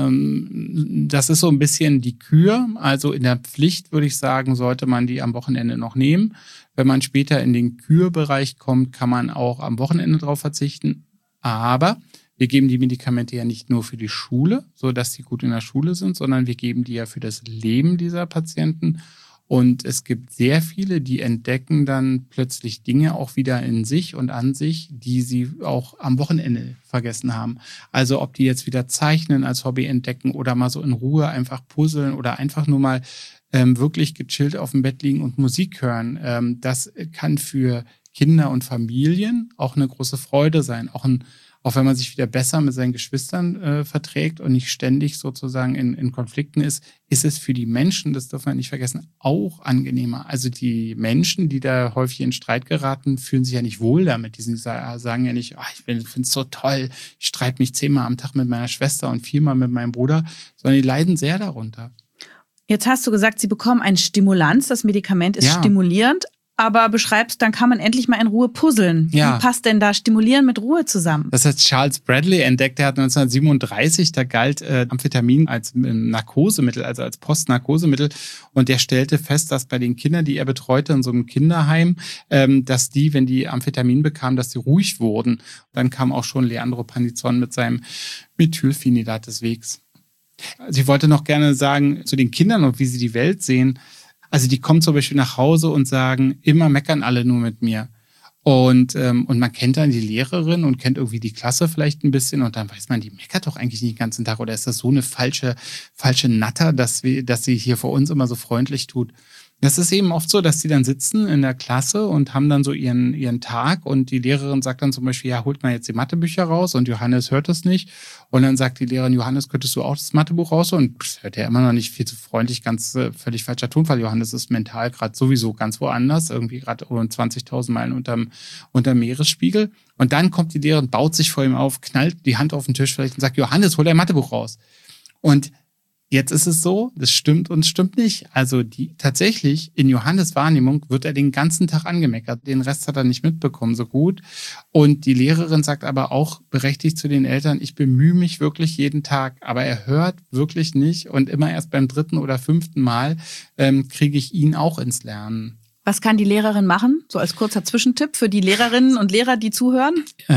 [SPEAKER 2] das ist so ein bisschen die Kür. Also in der Pflicht, würde ich sagen, sollte man die am Wochenende noch nehmen. Wenn man später in den Kürbereich kommt, kann man auch am Wochenende drauf verzichten. Aber wir geben die Medikamente ja nicht nur für die Schule, so dass sie gut in der Schule sind, sondern wir geben die ja für das Leben dieser Patienten. Und es gibt sehr viele, die entdecken dann plötzlich Dinge auch wieder in sich und an sich, die sie auch am Wochenende vergessen haben. Also ob die jetzt wieder Zeichnen als Hobby entdecken oder mal so in Ruhe einfach puzzeln oder einfach nur mal wirklich gechillt auf dem Bett liegen und Musik hören. Das kann für Kinder und Familien auch eine große Freude sein. Auch wenn man sich wieder besser mit seinen Geschwistern verträgt und nicht ständig sozusagen in Konflikten ist es für die Menschen, das darf man nicht vergessen, auch angenehmer. Also die Menschen, die da häufig in Streit geraten, fühlen sich ja nicht wohl damit. Die sagen ja nicht, ich finde es so toll, ich streite mich 10-mal am Tag mit meiner Schwester und 4-mal mit meinem Bruder, sondern die leiden sehr darunter.
[SPEAKER 1] Jetzt hast du gesagt, sie bekommen einen Stimulanz. Das Medikament ist stimulierend. Aber beschreibst, dann kann man endlich mal in Ruhe puzzeln.
[SPEAKER 2] Ja.
[SPEAKER 1] Wie passt denn da Stimulieren mit Ruhe zusammen?
[SPEAKER 2] Das hat Charles Bradley entdeckt. Der hat 1937, da galt Amphetamin als Narkosemittel, also als Postnarkosemittel. Und der stellte fest, dass bei den Kindern, die er betreute in so einem Kinderheim, dass die, wenn die Amphetamin bekamen, dass die ruhig wurden. Dann kam auch schon Leandro Panizon mit seinem Methylphenidat des Wegs. Also ich wollte noch gerne sagen, zu den Kindern und wie sie die Welt sehen. Also die kommen zum Beispiel nach Hause und sagen, immer meckern alle nur mit mir. Und man kennt dann die Lehrerin und kennt irgendwie die Klasse vielleicht ein bisschen und dann weiß man, die meckert doch eigentlich nicht den ganzen Tag. Oder ist das so eine falsche Natter, dass sie hier vor uns immer so freundlich tut? Das ist eben oft so, dass die dann sitzen in der Klasse und haben dann so ihren Tag und die Lehrerin sagt dann zum Beispiel, ja, holt mal jetzt die Mathebücher raus und Johannes hört das nicht. Und dann sagt die Lehrerin, Johannes, könntest du auch das Mathebuch raus? Und das hört er immer noch nicht, viel zu freundlich, völlig falscher Tonfall. Johannes ist mental gerade sowieso ganz woanders, irgendwie gerade 20.000 Meilen unterm Meeresspiegel. Und dann kommt die Lehrerin, baut sich vor ihm auf, knallt die Hand auf den Tisch vielleicht und sagt, Johannes, hol dein Mathebuch raus. Und jetzt ist es so, das stimmt und stimmt nicht. Also tatsächlich in Johannes Wahrnehmung wird er den ganzen Tag angemeckert. Den Rest hat er nicht mitbekommen, so gut. Und die Lehrerin sagt aber auch berechtigt zu den Eltern, ich bemühe mich wirklich jeden Tag, aber er hört wirklich nicht. Und immer erst beim 3. oder 5. Mal kriege ich ihn auch ins Lernen.
[SPEAKER 1] Was kann die Lehrerin machen? So als kurzer Zwischentipp für die Lehrerinnen und Lehrer, die zuhören?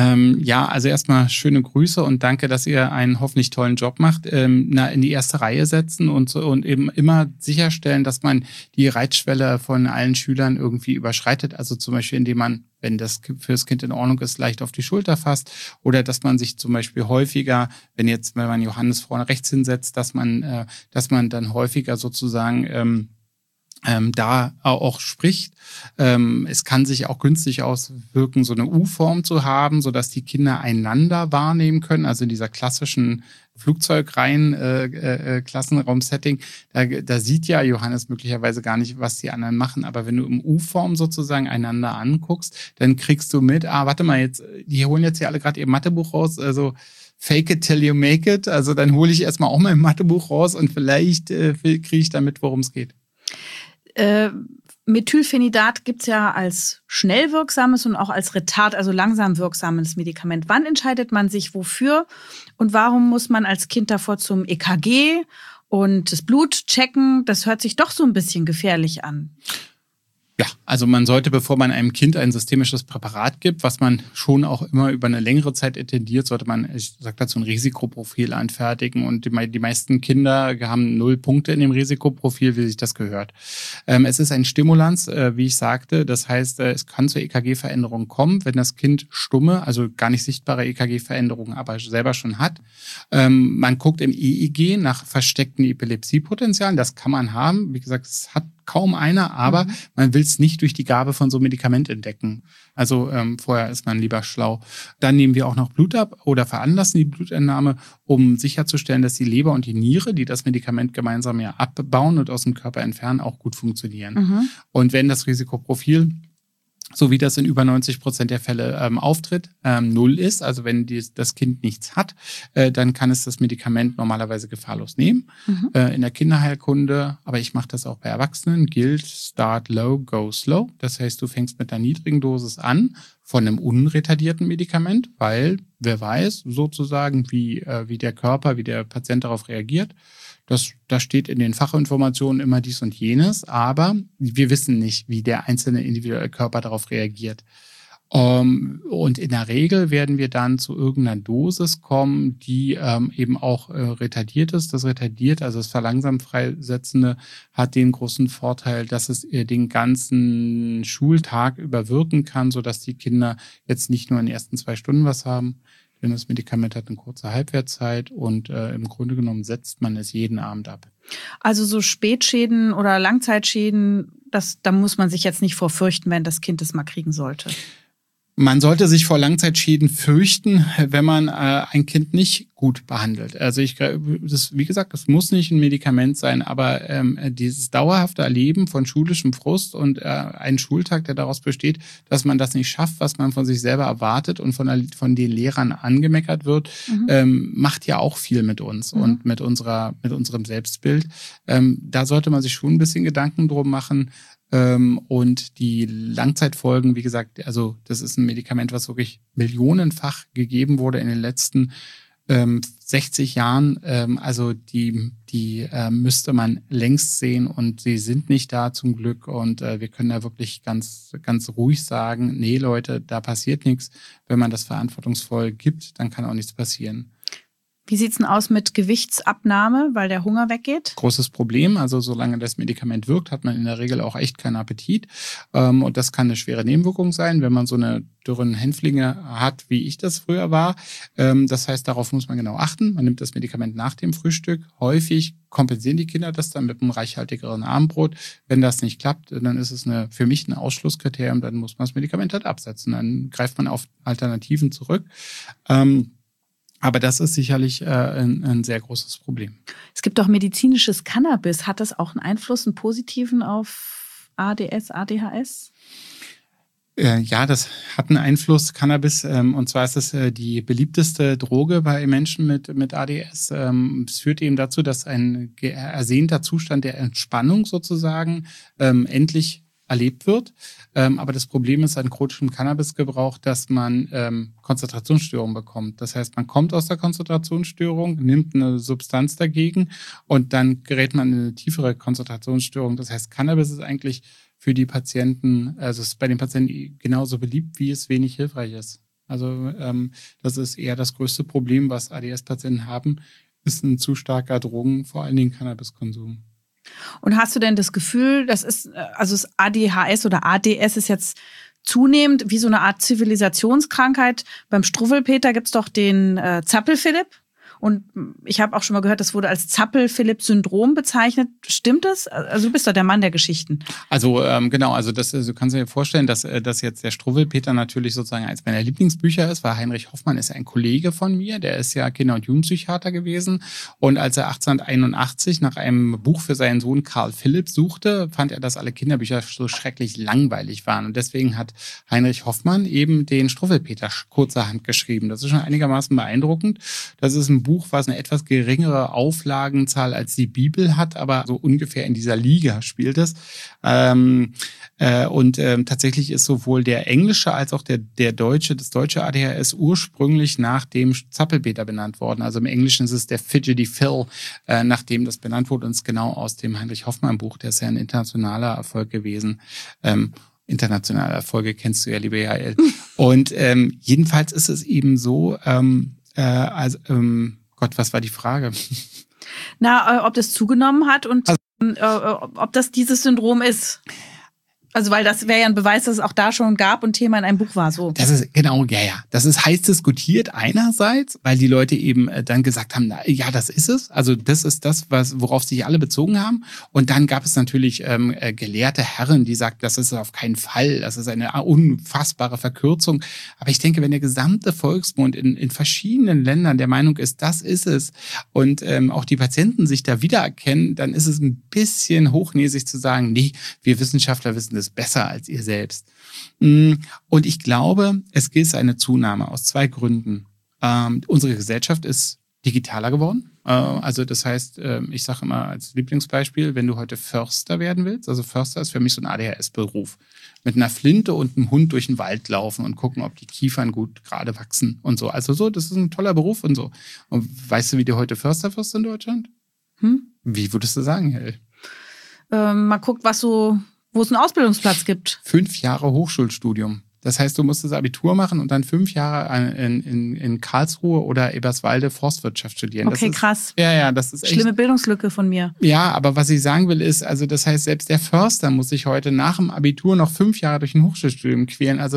[SPEAKER 2] Also erstmal schöne Grüße und danke, dass ihr einen hoffentlich tollen Job macht. In die erste Reihe setzen und eben immer sicherstellen, dass man die Reizschwelle von allen Schülern irgendwie überschreitet. Also zum Beispiel, indem man, wenn das fürs Kind in Ordnung ist, leicht auf die Schulter fasst oder dass man sich zum Beispiel häufiger, wenn man Johannes vorne rechts hinsetzt, dass man dann häufiger sozusagen da auch spricht. Es kann sich auch günstig auswirken, so eine U-Form zu haben, sodass die Kinder einander wahrnehmen können. Also in dieser klassischen Flugzeugreihen Klassenraum-Setting, da sieht ja Johannes möglicherweise gar nicht, was die anderen machen. Aber wenn du im U-Form sozusagen einander anguckst, dann kriegst du mit, warte mal, die holen jetzt hier alle gerade ihr Mathebuch raus, also fake it till you make it. Also dann hole ich erstmal auch mein Mathebuch raus und vielleicht kriege ich damit, worum es geht.
[SPEAKER 1] Methylphenidat gibt es ja als schnell wirksames und auch als Retard, also langsam wirksames Medikament. Wann entscheidet man sich wofür und warum muss man als Kind davor zum EKG und das Blut checken? Das hört sich doch so ein bisschen gefährlich an.
[SPEAKER 2] Ja, also man sollte, bevor man einem Kind ein systemisches Präparat gibt, was man schon auch immer über eine längere Zeit intendiert, sollte man, ich sag dazu, ein Risikoprofil anfertigen. Und die meisten Kinder haben 0 Punkte in dem Risikoprofil, wie sich das gehört. Es ist ein Stimulanz, wie ich sagte. Das heißt, es kann zu EKG-Veränderungen kommen, wenn das Kind stumme, also gar nicht sichtbare EKG-Veränderungen, aber selber schon hat. Man guckt im EEG nach versteckten Epilepsiepotenzialen. Das kann man haben. Wie gesagt, es hat kaum einer, aber man will es nicht durch die Gabe von so einem Medikament entdecken. Also vorher ist man lieber schlau. Dann nehmen wir auch noch Blut ab oder veranlassen die Blutentnahme, um sicherzustellen, dass die Leber und die Niere, die das Medikament gemeinsam ja abbauen und aus dem Körper entfernen, auch gut funktionieren. Und wenn das Risikoprofil, so wie das in über 90% der Fälle auftritt, 0 ist, also wenn das Kind nichts hat, dann kann es das Medikament normalerweise gefahrlos nehmen. In der Kinderheilkunde, aber ich mache das auch bei Erwachsenen, gilt start low, go slow. Das heißt, du fängst mit einer niedrigen Dosis an von einem unretardierten Medikament, weil wer weiß sozusagen, wie der Körper, wie der Patient darauf reagiert. Da steht in den Fachinformationen immer dies und jenes, aber wir wissen nicht, wie der einzelne individuelle Körper darauf reagiert. Und in der Regel werden wir dann zu irgendeiner Dosis kommen, die eben auch retardiert ist. Das retardiert, also das verlangsamt Freisetzende, hat den großen Vorteil, dass es den ganzen Schultag überwirken kann, sodass die Kinder jetzt nicht nur in den ersten 2 Stunden was haben. Denn das Medikament hat eine kurze Halbwertszeit und im Grunde genommen setzt man es jeden Abend ab.
[SPEAKER 1] Also so Spätschäden oder Langzeitschäden, da muss man sich jetzt nicht vor fürchten, wenn das Kind es mal kriegen sollte.
[SPEAKER 2] Man sollte sich vor Langzeitschäden fürchten, wenn man ein Kind nicht gut behandelt. Also wie gesagt, es muss nicht ein Medikament sein, aber dieses dauerhafte Erleben von schulischem Frust und ein Schultag, der daraus besteht, dass man das nicht schafft, was man von sich selber erwartet und von den Lehrern angemeckert wird, macht ja auch viel mit uns und mit unserem Selbstbild. Da sollte man sich schon ein bisschen Gedanken drum machen. Und die Langzeitfolgen, wie gesagt, also das ist ein Medikament, was wirklich millionenfach gegeben wurde in den letzten 60 Jahren. Also die müsste man längst sehen und sie sind nicht da zum Glück. Und wir können da wirklich ganz, ganz ruhig sagen, nee Leute, da passiert nichts. Wenn man das verantwortungsvoll gibt, dann kann auch nichts passieren.
[SPEAKER 1] Wie sieht's denn aus mit Gewichtsabnahme, weil der Hunger weggeht?
[SPEAKER 2] Großes Problem. Also solange das Medikament wirkt, hat man in der Regel auch echt keinen Appetit. Und das kann eine schwere Nebenwirkung sein, wenn man so eine dürren Hänflinge hat, wie ich das früher war. Das heißt, darauf muss man genau achten. Man nimmt das Medikament nach dem Frühstück. Häufig kompensieren die Kinder das dann mit einem reichhaltigeren Abendbrot. Wenn das nicht klappt, dann ist es für mich ein Ausschlusskriterium. Dann muss man das Medikament halt absetzen. Dann greift man auf Alternativen zurück. Aber das ist sicherlich ein sehr großes Problem.
[SPEAKER 1] Es gibt auch medizinisches Cannabis. Hat das auch einen Einfluss, einen positiven auf ADS, ADHS?
[SPEAKER 2] Ja, das hat einen Einfluss, Cannabis. Und zwar ist es die beliebteste Droge bei Menschen mit ADS. Es führt eben dazu, dass ein ersehnter Zustand der Entspannung sozusagen endlich erlebt wird. Aber das Problem ist an chronischem Cannabisgebrauch, dass man Konzentrationsstörungen bekommt. Das heißt, man kommt aus der Konzentrationsstörung, nimmt eine Substanz dagegen und dann gerät man in eine tiefere Konzentrationsstörung. Das heißt, Cannabis ist eigentlich für die Patienten, also es ist bei den Patienten genauso beliebt, wie es wenig hilfreich ist. Also das ist eher das größte Problem, was ADS-Patienten haben, ist ein zu starker vor allen Dingen Cannabiskonsum.
[SPEAKER 1] Und hast du denn das Gefühl, das ADHS oder ADS ist jetzt zunehmend wie so eine Art Zivilisationskrankheit? Beim Struwwelpeter gibt's doch den Zappel-Philipp Und ich habe auch schon mal gehört, das wurde als Zappel-Philipp-Syndrom bezeichnet. Stimmt das? Also du bist doch der Mann der Geschichten.
[SPEAKER 2] Also genau, also du kannst dir vorstellen, dass jetzt der Struwwelpeter natürlich sozusagen eins meiner Lieblingsbücher ist, weil Heinrich Hoffmann ist ja ein Kollege von mir, der ist ja Kinder- und Jugendpsychiater gewesen. Und als er 1881 nach einem Buch für seinen Sohn Karl Philipp suchte, fand er, dass alle Kinderbücher so schrecklich langweilig waren. Und deswegen hat Heinrich Hoffmann eben den Struwwelpeter kurzerhand geschrieben. Das ist schon einigermaßen beeindruckend. Das ist ein Buch, was eine etwas geringere Auflagenzahl als die Bibel hat, aber so ungefähr in dieser Liga spielt es. Tatsächlich ist sowohl der englische als auch das deutsche ADHS ursprünglich nach dem Zappelpeter benannt worden. Also im Englischen ist es der Fidgety Phil, nachdem das benannt wurde, und ist genau aus dem Heinrich Hoffmann Buch. Der ist ja ein internationaler Erfolg gewesen. Internationale Erfolge kennst du ja, liebe Jael. Und jedenfalls ist es eben so, Gott, was war die Frage?
[SPEAKER 1] Ob das zugenommen hat und ob das dieses Syndrom ist. Also, weil das wäre ja ein Beweis, dass es auch da schon gab und Thema in einem Buch war, so.
[SPEAKER 2] Das ist, genau, ja. Das ist heiß diskutiert einerseits, weil die Leute eben dann gesagt haben, na, ja, das ist es. Also, das ist das, worauf sich alle bezogen haben. Und dann gab es natürlich gelehrte Herren, die sagten, das ist auf keinen Fall. Das ist eine unfassbare Verkürzung. Aber ich denke, wenn der gesamte Volksmund in verschiedenen Ländern der Meinung ist, das ist es, und auch die Patienten sich da wiedererkennen, dann ist es ein bisschen hochnäsig zu sagen, nee, wir Wissenschaftler wissen das besser als ihr selbst. Und ich glaube, es gilt eine Zunahme aus 2 Gründen. Unsere Gesellschaft ist digitaler geworden. Also das heißt, ich sage immer als Lieblingsbeispiel, wenn du heute Förster werden willst, also Förster ist für mich so ein ADHS-Beruf, mit einer Flinte und einem Hund durch den Wald laufen und gucken, ob die Kiefern gut gerade wachsen und so. Also so, das ist ein toller Beruf und so. Und weißt du, wie du heute Förster wirst in Deutschland? Wie würdest du sagen, Hel?
[SPEAKER 1] Man guckt, wo es einen Ausbildungsplatz gibt. 5
[SPEAKER 2] Jahre Hochschulstudium. Das heißt, du musst das Abitur machen und dann 5 Jahre in Karlsruhe oder Eberswalde Forstwirtschaft studieren.
[SPEAKER 1] Okay,
[SPEAKER 2] das ist,
[SPEAKER 1] krass.
[SPEAKER 2] Ja, das ist echt.
[SPEAKER 1] Schlimme Bildungslücke von mir.
[SPEAKER 2] Ja, aber was ich sagen will ist, also das heißt, selbst der Förster muss sich heute nach dem Abitur noch 5 Jahre durch ein Hochschulstudium quälen. Also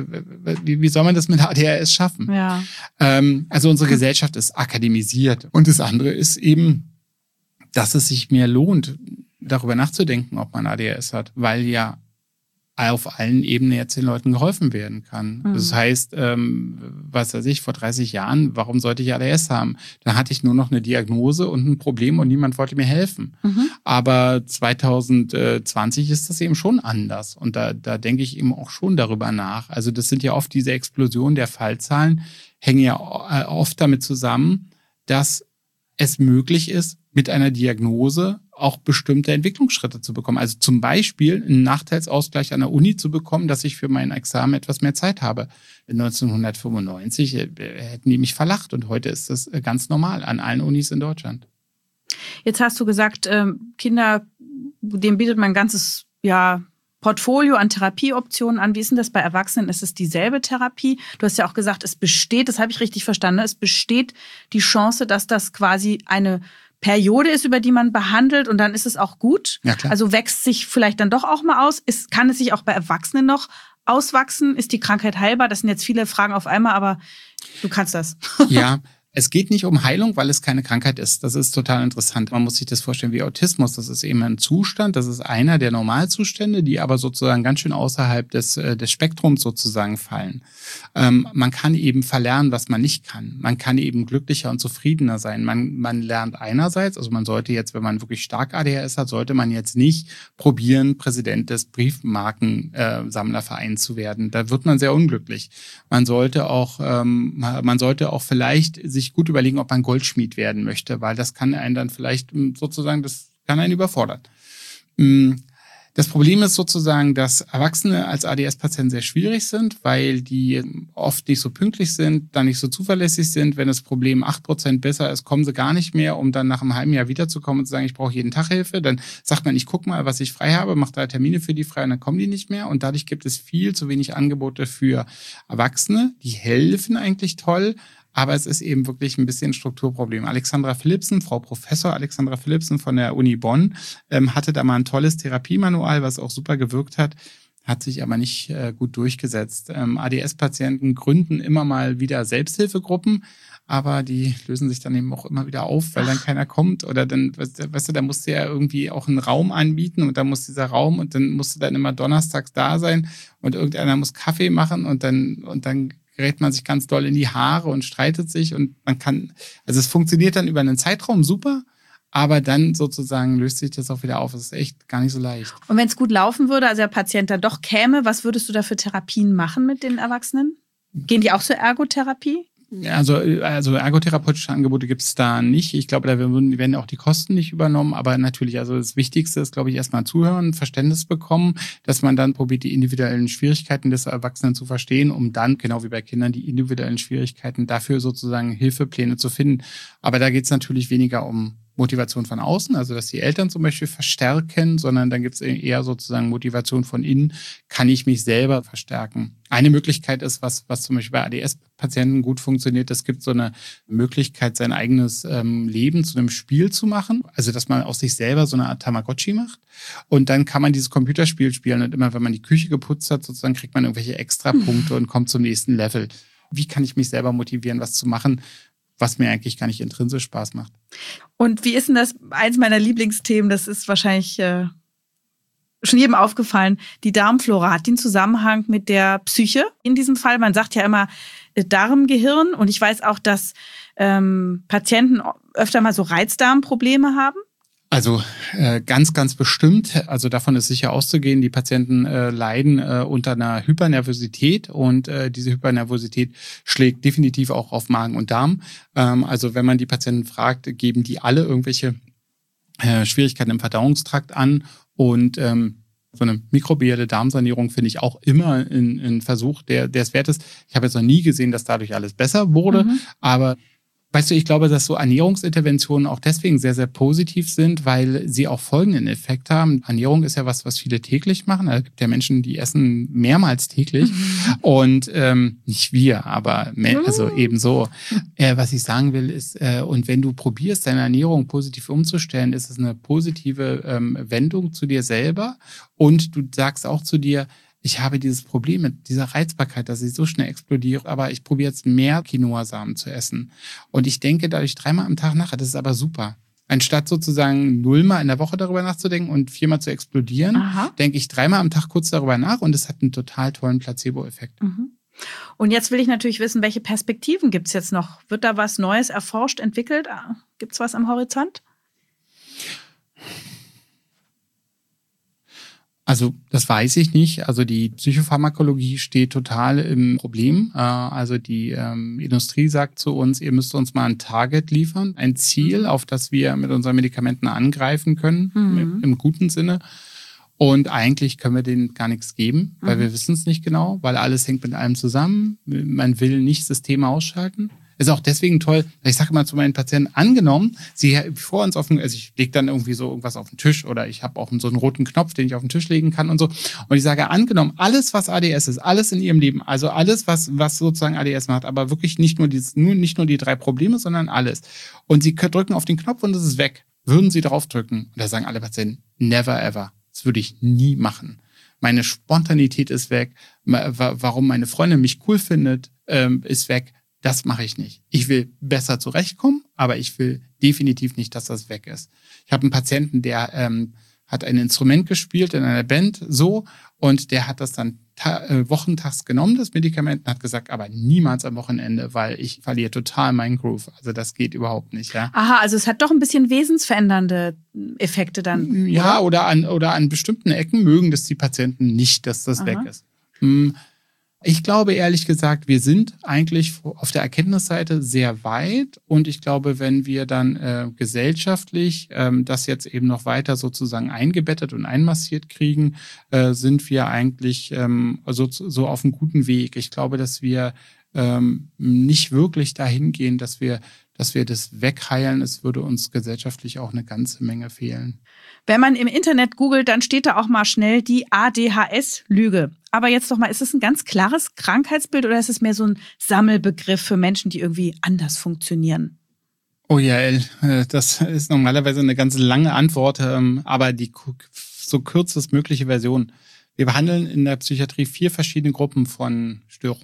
[SPEAKER 2] wie soll man das mit ADHS schaffen?
[SPEAKER 1] Ja.
[SPEAKER 2] Also unsere Gesellschaft ist akademisiert. Und das andere ist eben, dass es sich mehr lohnt, darüber nachzudenken, ob man ADHS hat, weil ja auf allen Ebenen jetzt den Leuten geholfen werden kann. Das heißt, was weiß ich, vor 30 Jahren, warum sollte ich ADHS haben? Da hatte ich nur noch eine Diagnose und ein Problem und niemand wollte mir helfen. Aber 2020 ist das eben schon anders. Und da denke ich eben auch schon darüber nach. Also das sind ja oft diese Explosionen der Fallzahlen, hängen ja oft damit zusammen, dass es möglich ist, mit einer Diagnose auch bestimmte Entwicklungsschritte zu bekommen. Also zum Beispiel einen Nachteilsausgleich an der Uni zu bekommen, dass ich für mein Examen etwas mehr Zeit habe. 1995 hätten die mich verlacht und heute ist das ganz normal an allen Unis in Deutschland.
[SPEAKER 1] Jetzt hast du gesagt, Kinder, denen bietet man ein ganzes Portfolio an Therapieoptionen an. Wie ist denn das bei Erwachsenen? Ist es dieselbe Therapie? Du hast ja auch gesagt, es besteht, das habe ich richtig verstanden, es besteht die Chance, dass das quasi eine Periode ist, über die man behandelt und dann ist es auch gut.
[SPEAKER 2] Ja, klar.
[SPEAKER 1] Also wächst sich vielleicht dann doch auch mal aus. Kann es sich auch bei Erwachsenen noch auswachsen? Ist die Krankheit heilbar? Das sind jetzt viele Fragen auf einmal, aber du kannst das.
[SPEAKER 2] Ja. Es geht nicht um Heilung, weil es keine Krankheit ist. Das ist total interessant. Man muss sich das vorstellen wie Autismus. Das ist eben ein Zustand. Das ist einer der Normalzustände, die aber sozusagen ganz schön außerhalb des Spektrums sozusagen fallen. Man kann eben verlernen, was man nicht kann. Man kann eben glücklicher und zufriedener sein. Man lernt einerseits, also man sollte jetzt, wenn man wirklich stark ADHS hat, sollte man jetzt nicht probieren, Präsident des Briefmarkensammlervereins zu werden. Da wird man sehr unglücklich. Man sollte auch vielleicht sich gut überlegen, ob man Goldschmied werden möchte, weil das kann einen dann vielleicht sozusagen, das kann einen überfordern. Das Problem ist sozusagen, dass Erwachsene als ADS-Patienten sehr schwierig sind, weil die oft nicht so pünktlich sind, dann nicht so zuverlässig sind. Wenn das Problem 8% besser ist, kommen sie gar nicht mehr, um dann nach einem halben Jahr wiederzukommen und zu sagen, ich brauche jeden Tag Hilfe. Dann sagt man, ich gucke mal, was ich frei habe, mache 3 Termine für die frei und dann kommen die nicht mehr. Und dadurch gibt es viel zu wenig Angebote für Erwachsene. Die helfen eigentlich toll, aber es ist eben wirklich ein bisschen ein Strukturproblem. Alexandra Philipsen, Frau Professor Alexandra Philipsen von der Uni Bonn, hatte da mal ein tolles Therapiemanual, was auch super gewirkt hat sich aber nicht gut durchgesetzt. ADS-Patienten gründen immer mal wieder Selbsthilfegruppen, aber die lösen sich dann eben auch immer wieder auf, weil dann keiner kommt oder dann, weißt du, da musst du ja irgendwie auch einen Raum anbieten und dann muss dieser Raum und dann musst du dann immer donnerstags da sein und irgendeiner muss Kaffee machen und dann gerät man sich ganz doll in die Haare und streitet sich und also es funktioniert dann über einen Zeitraum super, aber dann sozusagen löst sich das auch wieder auf. Das ist echt gar nicht so leicht.
[SPEAKER 1] Und wenn es gut laufen würde, also der Patient dann doch käme, was würdest du da für Therapien machen mit den Erwachsenen? Gehen die auch zur Ergotherapie?
[SPEAKER 2] Also ergotherapeutische Angebote gibt es da nicht. Ich glaube, da werden auch die Kosten nicht übernommen. Aber natürlich, also das Wichtigste ist, glaube ich, erstmal zuhören, Verständnis bekommen, dass man dann probiert, die individuellen Schwierigkeiten des Erwachsenen zu verstehen, um dann, genau wie bei Kindern, die individuellen Schwierigkeiten dafür sozusagen Hilfepläne zu finden. Aber da geht es natürlich weniger um Motivation von außen, also dass die Eltern zum Beispiel verstärken, sondern dann gibt es eher sozusagen Motivation von innen, kann ich mich selber verstärken. Eine Möglichkeit ist, was zum Beispiel bei ADS-Patienten gut funktioniert, es gibt so eine Möglichkeit, sein eigenes Leben zu einem Spiel zu machen, also dass man aus sich selber so eine Art Tamagotchi macht und dann kann man dieses Computerspiel spielen und immer, wenn man die Küche geputzt hat, sozusagen kriegt man irgendwelche Extrapunkte und kommt zum nächsten Level. Wie kann ich mich selber motivieren, was zu machen, was mir eigentlich gar nicht intrinsisch Spaß macht.
[SPEAKER 1] Und wie ist denn das? Eins meiner Lieblingsthemen, das ist wahrscheinlich schon jedem aufgefallen, die Darmflora hat den Zusammenhang mit der Psyche. In diesem Fall, man sagt ja immer Darmgehirn und ich weiß auch, dass Patienten öfter mal so Reizdarmprobleme haben.
[SPEAKER 2] Also ganz, ganz bestimmt. Also davon ist sicher auszugehen. Die Patienten leiden unter einer Hypernervosität und diese Hypernervosität schlägt definitiv auch auf Magen und Darm. Also wenn man die Patienten fragt, geben die alle irgendwelche Schwierigkeiten im Verdauungstrakt an und so eine mikrobielle Darmsanierung finde ich auch immer ein Versuch, der es wert ist. Ich habe jetzt noch nie gesehen, dass dadurch alles besser wurde, aber weißt du, ich glaube, dass so Ernährungsinterventionen auch deswegen sehr, sehr positiv sind, weil sie auch folgenden Effekt haben. Ernährung ist ja was viele täglich machen. Es gibt ja Menschen, die essen mehrmals täglich und nicht wir, aber also ebenso. Was ich sagen will ist, und wenn du probierst, deine Ernährung positiv umzustellen, ist es eine positive Wendung zu dir selber und du sagst auch zu dir, ich habe dieses Problem mit dieser Reizbarkeit, dass ich so schnell explodiere, aber ich probiere jetzt mehr Quinoa-Samen zu essen. Und ich denke dadurch 3-mal am Tag nach, das ist aber super. Anstatt sozusagen 0-mal in der Woche darüber nachzudenken und 4-mal zu explodieren, denke ich 3-mal am Tag kurz darüber nach und es hat einen total tollen Placebo-Effekt.
[SPEAKER 1] Und jetzt will ich natürlich wissen, welche Perspektiven gibt es jetzt noch? Wird da was Neues erforscht, entwickelt? Gibt es was am Horizont?
[SPEAKER 2] Also das weiß ich nicht. Also die Psychopharmakologie steht total im Problem. Also die Industrie sagt zu uns, ihr müsst uns mal ein Target liefern, ein Ziel, auf das wir mit unseren Medikamenten angreifen können, im guten Sinne. Und eigentlich können wir denen gar nichts geben, weil wir wissen es nicht genau, weil alles hängt mit allem zusammen. Man will nicht Systeme ausschalten. Ist auch deswegen toll, ich sage immer zu meinen Patienten, angenommen, sie vor uns also ich lege dann irgendwie so irgendwas auf den Tisch oder ich habe auch so einen roten Knopf, den ich auf den Tisch legen kann und so. Und ich sage, angenommen, alles, was ADS ist, alles in ihrem Leben, also alles, was sozusagen ADS macht, aber wirklich nicht nur die 3 Probleme, sondern alles. Und sie drücken auf den Knopf und es ist weg. Würden sie drauf drücken? Und da sagen alle Patienten, never ever. Das würde ich nie machen. Meine Spontanität ist weg. Warum meine Freundin mich cool findet, ist weg. Das mache ich nicht. Ich will besser zurechtkommen, aber ich will definitiv nicht, dass das weg ist. Ich habe einen Patienten, der hat ein Instrument gespielt in einer Band so und der hat das dann wochentags genommen, das Medikament, und hat gesagt, aber niemals am Wochenende, weil ich verliere total meinen Groove. Also das geht überhaupt nicht. Ja.
[SPEAKER 1] Aha, also es hat doch ein bisschen wesensverändernde Effekte dann.
[SPEAKER 2] Ja, oder an bestimmten Ecken mögen das die Patienten nicht, dass das weg ist. Ich glaube ehrlich gesagt, wir sind eigentlich auf der Erkenntnisseite sehr weit und ich glaube, wenn wir dann gesellschaftlich das jetzt eben noch weiter sozusagen eingebettet und einmassiert kriegen, sind wir eigentlich so auf einem guten Weg. Ich glaube, dass wir nicht wirklich dahin gehen, dass wir das wegheilen. Es würde uns gesellschaftlich auch eine ganze Menge fehlen.
[SPEAKER 1] Wenn man im Internet googelt, dann steht da auch mal schnell die ADHS-Lüge. Aber jetzt doch mal, ist es ein ganz klares Krankheitsbild oder ist es mehr so ein Sammelbegriff für Menschen, die irgendwie anders funktionieren?
[SPEAKER 2] Oh ja, das ist normalerweise eine ganz lange Antwort, aber die so kürzestmögliche Version. Wir behandeln in der Psychiatrie 4 verschiedene Gruppen von Störungen.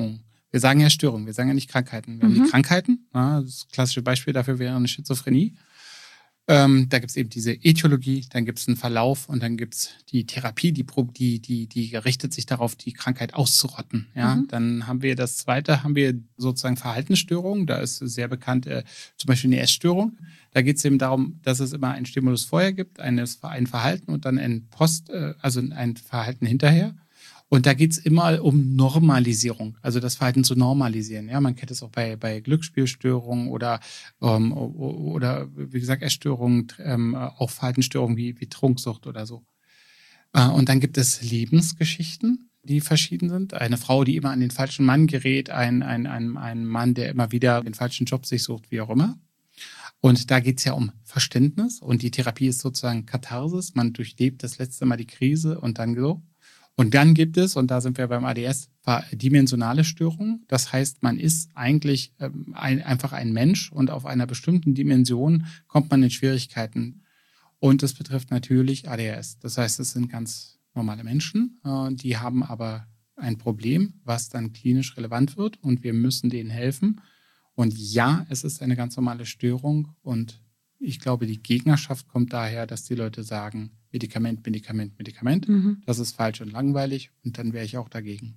[SPEAKER 2] Wir sagen ja Störungen, wir sagen ja nicht Krankheiten. Wir haben die Krankheiten, das klassische Beispiel dafür wäre eine Schizophrenie. Da gibt es eben diese Ätiologie, dann gibt es einen Verlauf und dann gibt es die Therapie, die richtet sich darauf, die Krankheit auszurotten. Ja? Dann haben wir das Zweite, haben wir sozusagen Verhaltensstörungen. Da ist sehr bekannt zum Beispiel eine Essstörung. Da geht es eben darum, dass es immer einen Stimulus vorher gibt, ein Verhalten und dann ein Verhalten hinterher. Und da geht's immer um Normalisierung, also das Verhalten zu normalisieren. Ja, man kennt es auch bei Glücksspielstörungen oder wie gesagt Essstörungen, auch Verhaltensstörungen wie Trunksucht oder so. Und dann gibt es Lebensgeschichten, die verschieden sind. Eine Frau, die immer an den falschen Mann gerät, ein Mann, der immer wieder den falschen Job sich sucht, wie auch immer. Und da geht's ja um Verständnis und die Therapie ist sozusagen Katharsis. Man durchlebt das letzte Mal die Krise und dann so. Und dann gibt es, und da sind wir beim ADS, dimensionale Störungen. Das heißt, man ist eigentlich einfach ein Mensch und auf einer bestimmten Dimension kommt man in Schwierigkeiten. Und das betrifft natürlich ADHS. Das heißt, es sind ganz normale Menschen, die haben aber ein Problem, was dann klinisch relevant wird und wir müssen denen helfen. Und ja, es ist eine ganz normale Störung und ich glaube, die Gegnerschaft kommt daher, dass die Leute sagen, Medikament. Das ist falsch und langweilig und dann wäre ich auch dagegen.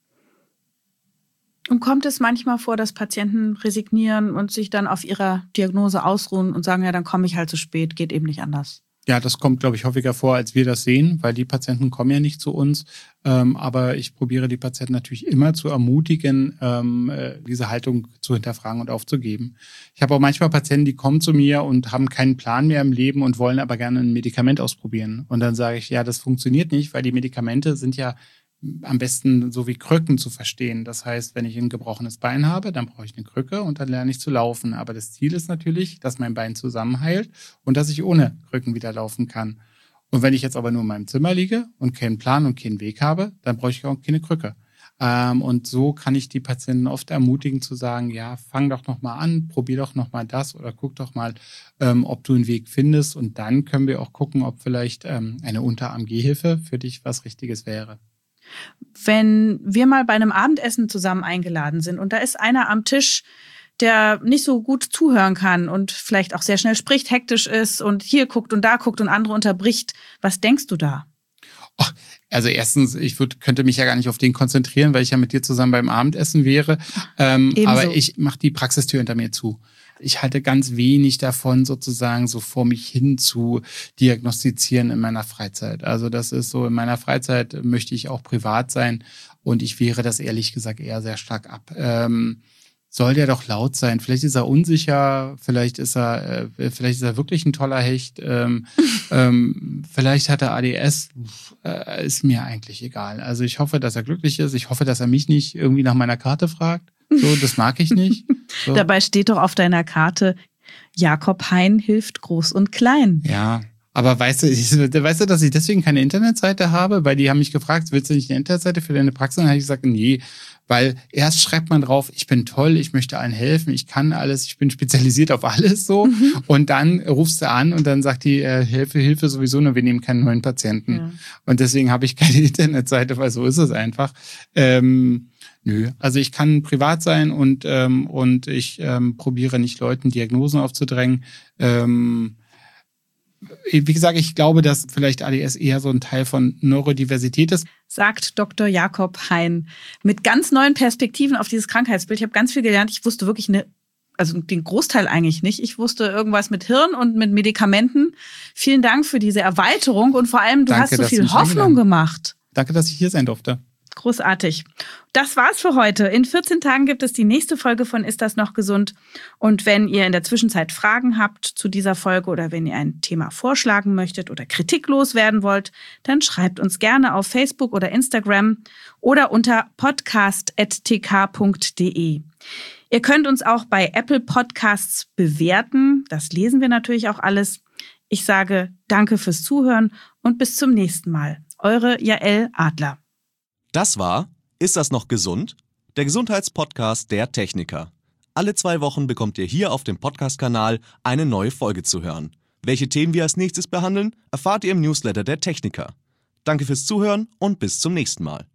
[SPEAKER 1] Und kommt es manchmal vor, dass Patienten resignieren und sich dann auf ihrer Diagnose ausruhen und sagen, ja, dann komme ich halt zu spät, geht eben nicht anders?
[SPEAKER 2] Ja, das kommt, glaube ich, häufiger vor, als wir das sehen, weil die Patienten kommen ja nicht zu uns. Aber ich probiere die Patienten natürlich immer zu ermutigen, diese Haltung zu hinterfragen und aufzugeben. Ich habe auch manchmal Patienten, die kommen zu mir und haben keinen Plan mehr im Leben und wollen aber gerne ein Medikament ausprobieren. Und dann sage ich, ja, das funktioniert nicht, weil die Medikamente sind ja am besten so wie Krücken zu verstehen. Das heißt, wenn ich ein gebrochenes Bein habe, dann brauche ich eine Krücke und dann lerne ich zu laufen. Aber das Ziel ist natürlich, dass mein Bein zusammenheilt und dass ich ohne Krücken wieder laufen kann. Und wenn ich jetzt aber nur in meinem Zimmer liege und keinen Plan und keinen Weg habe, dann brauche ich auch keine Krücke. Und so kann ich die Patienten oft ermutigen zu sagen, ja, fang doch noch mal an, probier doch noch mal das oder guck doch mal, ob du einen Weg findest. Und dann können wir auch gucken, ob vielleicht eine Unterarm-Gehhilfe für dich was Richtiges wäre.
[SPEAKER 1] Wenn wir mal bei einem Abendessen zusammen eingeladen sind und da ist einer am Tisch, der nicht so gut zuhören kann und vielleicht auch sehr schnell spricht, hektisch ist und hier guckt und da guckt und andere unterbricht, was denkst du da?
[SPEAKER 2] Also erstens, könnte mich ja gar nicht auf den konzentrieren, weil ich ja mit dir zusammen beim Abendessen wäre. Aber ich mache die Praxistür hinter mir zu. Ich halte ganz wenig davon, sozusagen so vor mich hin zu diagnostizieren in meiner Freizeit. Also das ist so, in meiner Freizeit möchte ich auch privat sein und ich wehre das ehrlich gesagt eher sehr stark ab. Soll der doch laut sein? Vielleicht ist er unsicher, vielleicht ist er wirklich ein toller Hecht, vielleicht hat er ADS, ist mir eigentlich egal. Also ich hoffe, dass er glücklich ist, ich hoffe, dass er mich nicht irgendwie nach meiner Karte fragt. So, das mag ich nicht. So.
[SPEAKER 1] Dabei steht doch auf deiner Karte, Jakob Hein hilft groß und klein.
[SPEAKER 2] Ja, aber weißt du, dass ich deswegen keine Internetseite habe? Weil die haben mich gefragt, willst du nicht eine Internetseite für deine Praxis? Und dann habe ich gesagt, nee, weil erst schreibt man drauf, ich bin toll, ich möchte allen helfen, ich kann alles, ich bin spezialisiert auf alles so. Und dann rufst du an und dann sagt die Hilfe sowieso nur, wir nehmen keinen neuen Patienten. Ja. Und deswegen habe ich keine Internetseite, weil so ist es einfach. Nö, also ich kann privat sein und ich probiere nicht Leuten Diagnosen aufzudrängen. Wie gesagt, ich glaube, dass vielleicht ADS eher so ein Teil von Neurodiversität ist.
[SPEAKER 1] Sagt Dr. Jakob Hein mit ganz neuen Perspektiven auf dieses Krankheitsbild. Ich habe ganz viel gelernt. Ich wusste wirklich den Großteil eigentlich nicht. Ich wusste irgendwas mit Hirn und mit Medikamenten. Vielen Dank für diese Erweiterung und vor allem, du hast so viel Hoffnung gemacht.
[SPEAKER 2] Danke, dass ich hier sein durfte.
[SPEAKER 1] Großartig. Das war's für heute. In 14 Tagen gibt es die nächste Folge von Ist das noch gesund? Und wenn ihr in der Zwischenzeit Fragen habt zu dieser Folge oder wenn ihr ein Thema vorschlagen möchtet oder Kritik loswerden wollt, dann schreibt uns gerne auf Facebook oder Instagram oder unter podcast@tk.de. Ihr könnt uns auch bei Apple Podcasts bewerten. Das lesen wir natürlich auch alles. Ich sage danke fürs Zuhören und bis zum nächsten Mal. Eure Jael Adler.
[SPEAKER 3] Das war Ist das noch gesund? Der Gesundheitspodcast der Techniker. Alle 2 Wochen bekommt ihr hier auf dem Podcast-Kanal eine neue Folge zu hören. Welche Themen wir als nächstes behandeln, erfahrt ihr im Newsletter der Techniker. Danke fürs Zuhören und bis zum nächsten Mal.